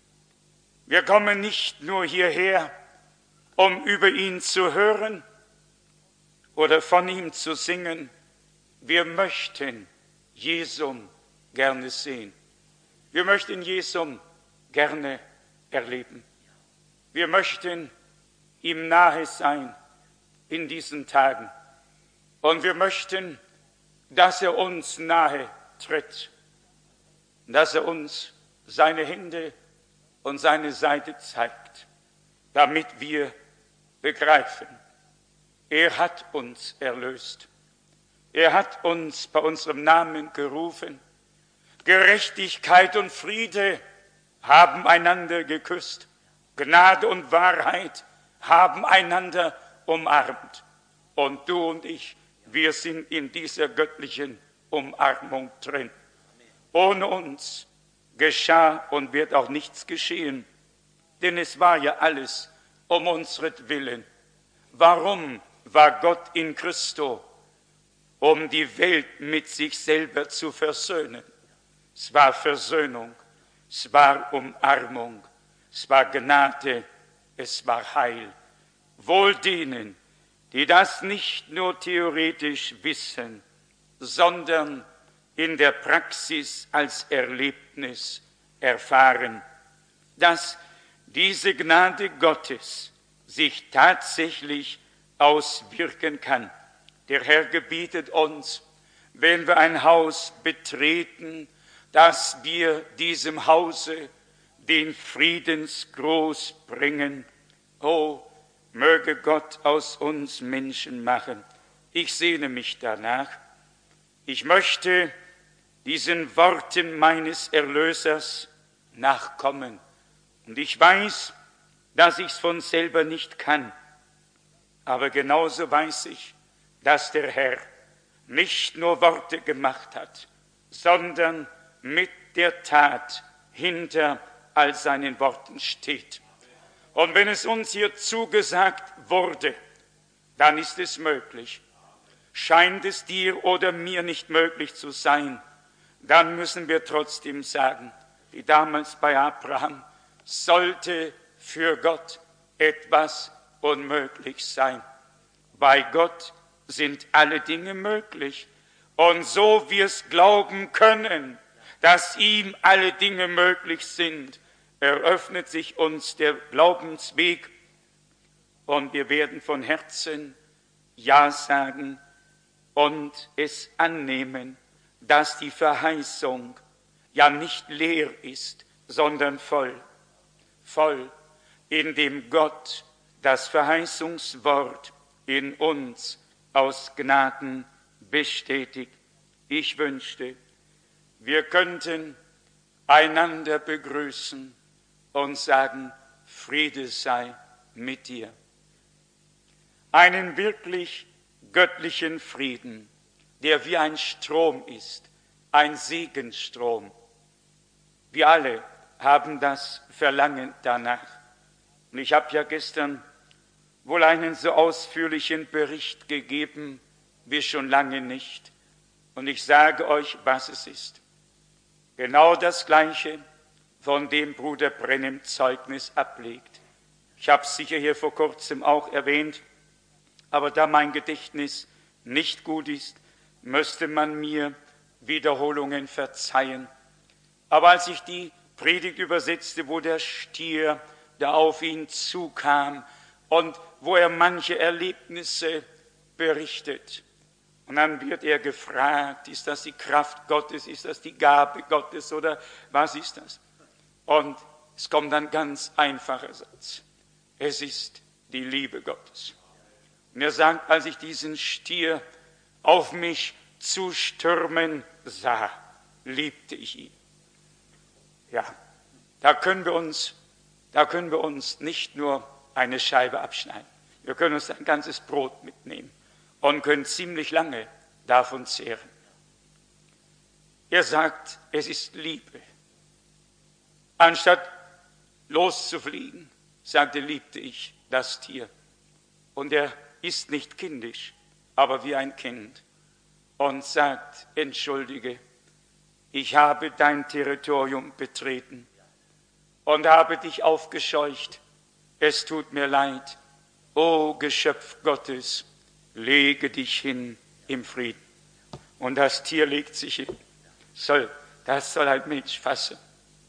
Wir kommen nicht nur hierher, um über ihn zu hören oder von ihm zu singen. Wir möchten Jesum gerne sehen. Wir möchten Jesum gerne erleben. Wir möchten ihm nahe sein in diesen Tagen. Und wir möchten, dass er uns nahe tritt, dass er uns seine Hände und seine Seite zeigt, damit wir begreifen, er hat uns erlöst. Er hat uns bei unserem Namen gerufen. Gerechtigkeit und Friede haben einander geküsst. Gnade und Wahrheit haben einander umarmt. Und du und ich, wir sind in dieser göttlichen Umarmung drin. Ohne uns geschah und wird auch nichts geschehen, denn es war ja alles um unsretwillen. Warum war Gott in Christo? Um die Welt mit sich selber zu versöhnen. Es war Versöhnung, es war Umarmung, es war Gnade, es war Heil. Wohl denen, die das nicht nur theoretisch wissen, sondern in der Praxis als Erlebnis erfahren, dass diese Gnade Gottes sich tatsächlich auswirken kann. Der Herr gebietet uns, wenn wir ein Haus betreten, dass wir diesem Hause den Friedensgruß bringen. Oh, möge Gott aus uns Menschen machen. Ich sehne mich danach. Ich möchte diesen Worten meines Erlösers nachkommen. Und ich weiß, dass ich es von selber nicht kann. Aber genauso weiß ich, dass der Herr nicht nur Worte gemacht hat, sondern mit der Tat hinter all seinen Worten steht. Und wenn es uns hier zugesagt wurde, dann ist es möglich. Scheint es dir oder mir nicht möglich zu sein, dann müssen wir trotzdem sagen, wie damals bei Abraham, sollte für Gott etwas unmöglich sein. Bei Gott sind alle Dinge möglich. Und so wir es glauben können, dass ihm alle Dinge möglich sind, eröffnet sich uns der Glaubensweg und wir werden von Herzen Ja sagen und es annehmen, dass die Verheißung ja nicht leer ist, sondern voll, voll, indem Gott das Verheißungswort in uns aus Gnaden bestätigt. Ich wünschte, wir könnten einander begrüßen und sagen, Friede sei mit dir. Einen wirklich göttlichen Frieden, der wie ein Strom ist, ein Segensstrom. Wir alle haben das Verlangen danach. Und ich habe ja gestern wohl einen so ausführlichen Bericht gegeben wie schon lange nicht. Und ich sage euch, was es ist. Genau das Gleiche, von dem Bruder Brennem Zeugnis ablegt. Ich habe es sicher hier vor kurzem auch erwähnt, aber da mein Gedächtnis nicht gut ist, müsste man mir Wiederholungen verzeihen. Aber als ich die Predigt übersetzte, wo der Stier da auf ihn zukam und wo er manche Erlebnisse berichtet, und dann wird er gefragt, ist das die Kraft Gottes, ist das die Gabe Gottes oder was ist das? Und es kommt ein ganz einfacher Satz. Es ist die Liebe Gottes. Und er sagt, als ich diesen Stier auf mich zustürmen sah, liebte ich ihn. Ja, da können wir uns, da können wir uns nicht nur eine Scheibe abschneiden. Wir können uns ein ganzes Brot mitnehmen und können ziemlich lange davon zehren. Er sagt, es ist Liebe. Anstatt loszufliegen, sagte, liebte ich das Tier. Und er ist nicht kindisch, aber wie ein Kind und sagt, entschuldige, ich habe dein Territorium betreten und habe dich aufgescheucht. Es tut mir leid. O Geschöpf Gottes, lege dich hin im Frieden. Und das Tier legt sich hin. Soll, das soll ein Mensch fassen.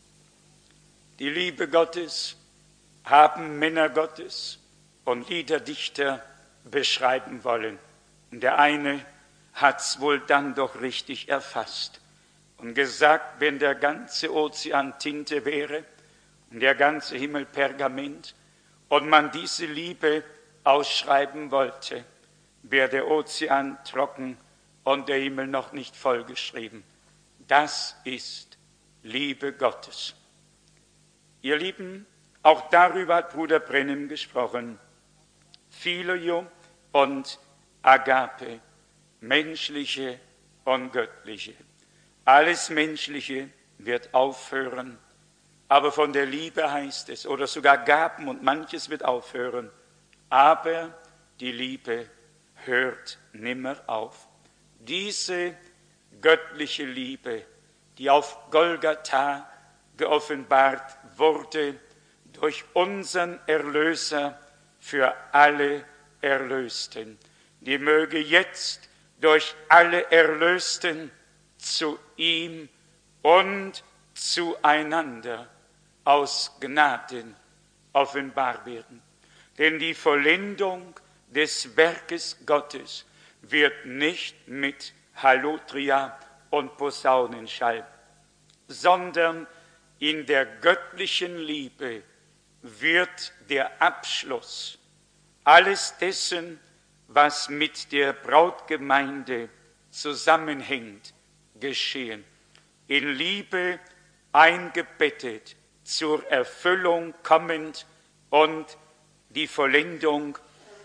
Die Liebe Gottes haben Männer Gottes und Liederdichter beschreiben wollen. Und der eine hat es wohl dann doch richtig erfasst und gesagt, wenn der ganze Ozean Tinte wäre und der ganze Himmel Pergament und man diese Liebe ausschreiben wollte, wäre der Ozean trocken und der Himmel noch nicht vollgeschrieben. Das ist Liebe Gottes. Ihr Lieben, auch darüber hat Bruder Brennem gesprochen. Phileo und Agape, menschliche und göttliche. Alles Menschliche wird aufhören, aber von der Liebe heißt es, oder sogar Gaben und manches wird aufhören, aber die Liebe hört nimmer auf. Diese göttliche Liebe, die auf Golgatha geoffenbart wurde durch unseren Erlöser für alle Erlösten, die möge jetzt durch alle Erlösten zu ihm und zueinander aus Gnaden offenbar werden. Denn die Vollendung des Werkes Gottes wird nicht mit Hallotria und Posaunenschall, sondern in der göttlichen Liebe wird der Abschluss alles dessen, was mit der Brautgemeinde zusammenhängt, geschehen. In Liebe eingebettet, zur Erfüllung kommend und die Vollendung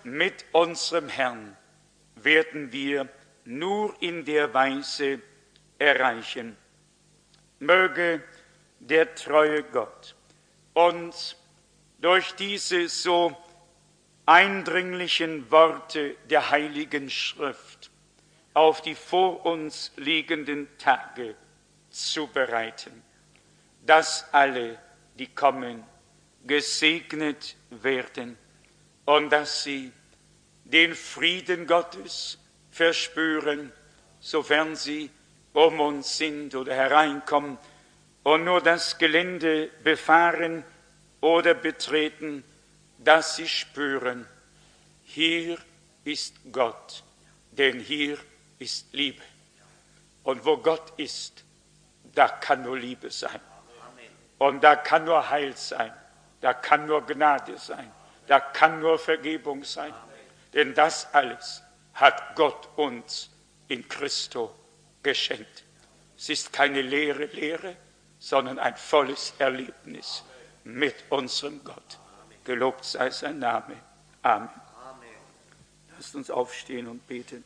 mit unserem Herrn werden wir nur in der Weise erreichen. Möge der treue Gott uns durch diese so eindringlichen Worte der Heiligen Schrift auf die vor uns liegenden Tage zubereiten, dass alle, die kommen, gesegnet werden und dass sie den Frieden Gottes verspüren, sofern sie um uns sind oder hereinkommen und nur das Gelände befahren oder betreten, dass sie spüren, hier ist Gott, denn hier ist Liebe. Und wo Gott ist, da kann nur Liebe sein. Und da kann nur Heil sein, da kann nur Gnade sein, da kann nur Vergebung sein. Denn das alles hat Gott uns in Christo geschenkt. Es ist keine leere Lehre, sondern ein volles Erlebnis mit unserem Gott. Gelobt sei sein Name. Amen. Lasst uns aufstehen und beten.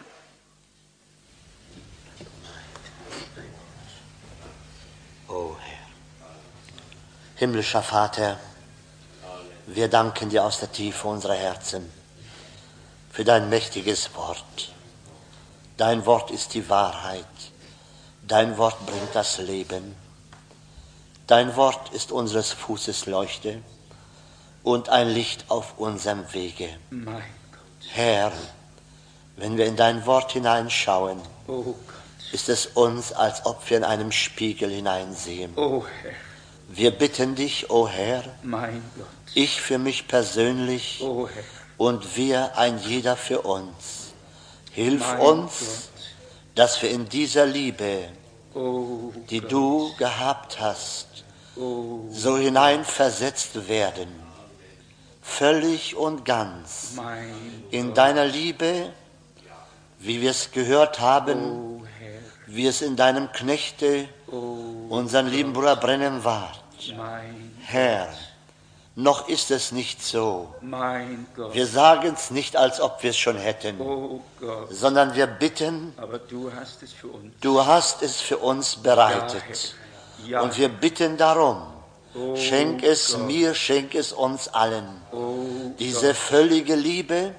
O Herr, himmlischer Vater, wir danken dir aus der Tiefe unserer Herzen für dein mächtiges Wort. Dein Wort ist die Wahrheit. Dein Wort bringt das Leben. Dein Wort ist unseres Fußes Leuchte und ein Licht auf unserem Wege. Mein Gott. Herr, wenn wir in dein Wort hineinschauen, Oh Gott. ist es uns, als ob wir in einem Spiegel hineinsehen. Oh Herr. Wir bitten dich, o Herr, Mein Gott. ich für mich persönlich Oh Herr. und wir ein jeder für uns. Hilf Mein uns, Gott. dass wir in dieser Liebe, Oh die Gott. du gehabt hast, Oh so hineinversetzt werden, völlig und ganz mein in Gott. deiner Liebe, wie wir es gehört haben, Oh Herr. wie es in deinem Knechte, Oh unseren lieben Bruder Brennem, war. mein, Herr, noch ist es nicht so. mein Gott. Wir sagen es nicht, als ob wir es schon hätten, Oh Gott. sondern wir bitten, Aber du hast es für uns. du hast es für uns bereitet. Ja, Und wir bitten darum, oh schenk es Gott. mir, schenk es uns allen. Oh Diese Gott. völlige Liebe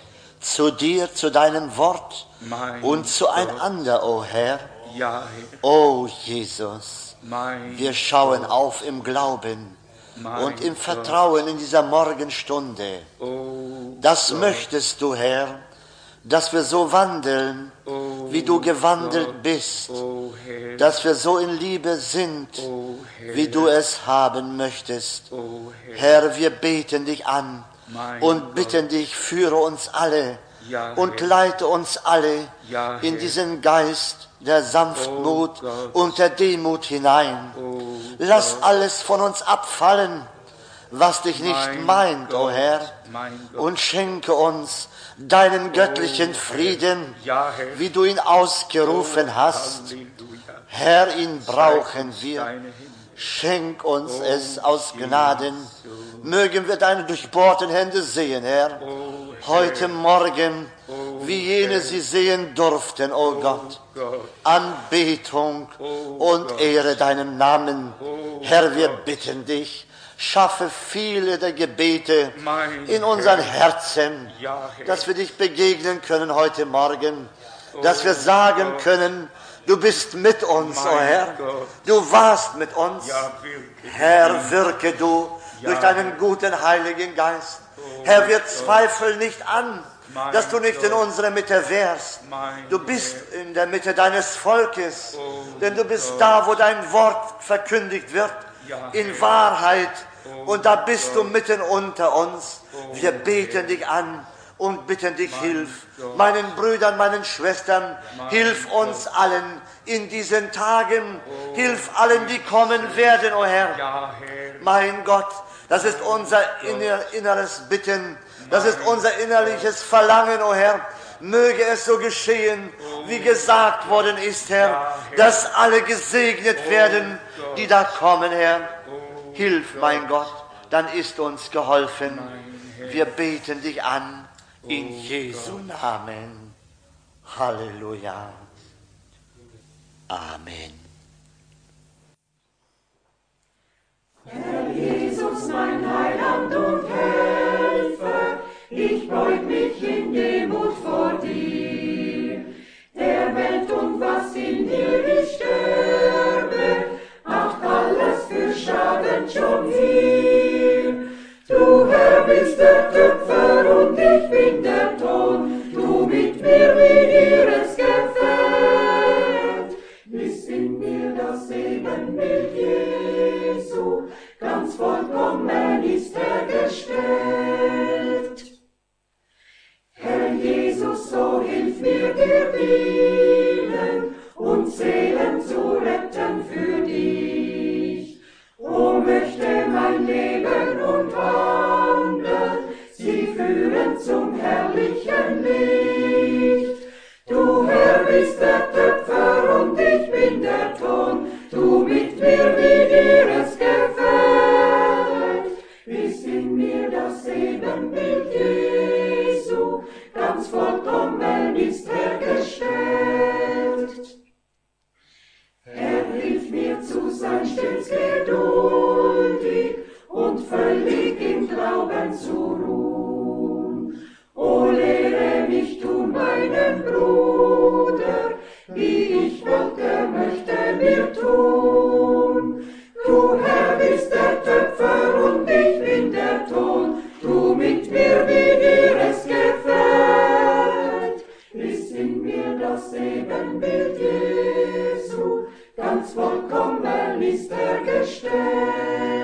zu dir, zu deinem Wort Mein und Gott. zueinander, o Herr. Ja, Herr. O Jesus, Mein wir schauen Gott. auf im Glauben Mein und im Gott. Vertrauen in dieser Morgenstunde. Oh Das Gott. möchtest du, Herr, dass wir so wandeln, Oh wie du gewandelt Gott. bist, Oh Herr. dass wir so in Liebe sind, Oh Herr. wie du es haben möchtest. Oh Herr. Herr, wir beten dich an Mein und Gott. bitten dich, führe uns alle Ja, und Herr. leite uns alle Ja, in Herr. diesen Geist der Sanftmut Oh Gott. und der Demut hinein. Oh Lass Gott. alles von uns abfallen, was dich nicht Mein meint, o Gott. Herr, Mein Gott. und schenke uns deinen göttlichen Oh, Frieden, Ja, Herr. wie du ihn ausgerufen hast. Halleluja. Herr, ihn brauchen Zeig uns wir. deine Hände. Schenk uns Oh, es aus Gnaden. Jesus. Mögen wir deine durchbohrten Hände sehen, Herr, Oh, Herr. heute Morgen, Oh, wie jene Herr. sie sehen durften, o Gott. Gott. Anbetung Oh, und Gott. Ehre deinem Namen. Oh, Herr, wir Gott. bitten dich, schaffe viele der Gebete Mein in unseren Herr. Herzen, Ja, Herr. dass wir dich begegnen können heute Morgen, dass wir sagen Gott. können, du bist mit uns, o Mein Herr. Gott. Du warst mit uns. Ja, wirklich. Herr, wirke du Ja. durch deinen guten Heiligen Geist. Herr, wir zweifeln nicht an, Mein dass du nicht in Gott. unserer Mitte wärst. Mein Du bist Herr. in der Mitte deines Volkes, Oh denn du bist Gott. da, wo dein Wort verkündigt wird, Ja, in Herr. Wahrheit. Oh Und da bist du Gott. mitten unter uns. Oh Wir beten dich an und bitten dich, Mein hilf Gott. meinen Brüdern, meinen Schwestern, Mein hilf Gott. uns allen in diesen Tagen, hilf allen, die kommen werden, o Herr. Ja, Herr. Mein Gott, das ist unser inner, inneres Bitten, das ist unser innerliches Verlangen, o Herr. Möge es so geschehen, wie gesagt worden ist, Herr, Ja, Herr. dass alle gesegnet werden, Gott. die da kommen, Herr. Oh, Hilf, mein Gott, dann ist uns geholfen. mein Herr. Wir beten dich an In Jesu Namen. Halleluja. Amen. Herr Jesus, mein Heiland und Helfer, ich beug mich in Demut vor dir. Der Welt und was in dir ich sterbe, macht alles für Schaden schon hier. Du Herr bist der Töpfer und ich bin der Ton, du mit mir, wie dir es gefällt. Ist in mir das Ebenbild Jesu, ganz vollkommen ist er gestellt. Herr Jesus, so hilf mir dir dienen und Seelen zu retten für dich. O möchte mein Leben und Wandel sie führen zum herrlichen Licht. Du Herr bist der Töpfer und ich bin der Ton, du mit mir, wie dir es gefällt. Ist in mir das Ebenbild Jesu, ganz vollkommen ist er gestellt. Er hilft mir zu sein stets geduldig und völlig im Glauben zu ruhen. O lehre mich tun meinen Bruder, wie ich wollte, möchte mir tun. Du Herr bist der Töpfer und ich bin der Ton, du mit mir, wie dir es gefällt. Ist in mir das Ebenbild Jesu, ganz vollkommen ist er gestellt.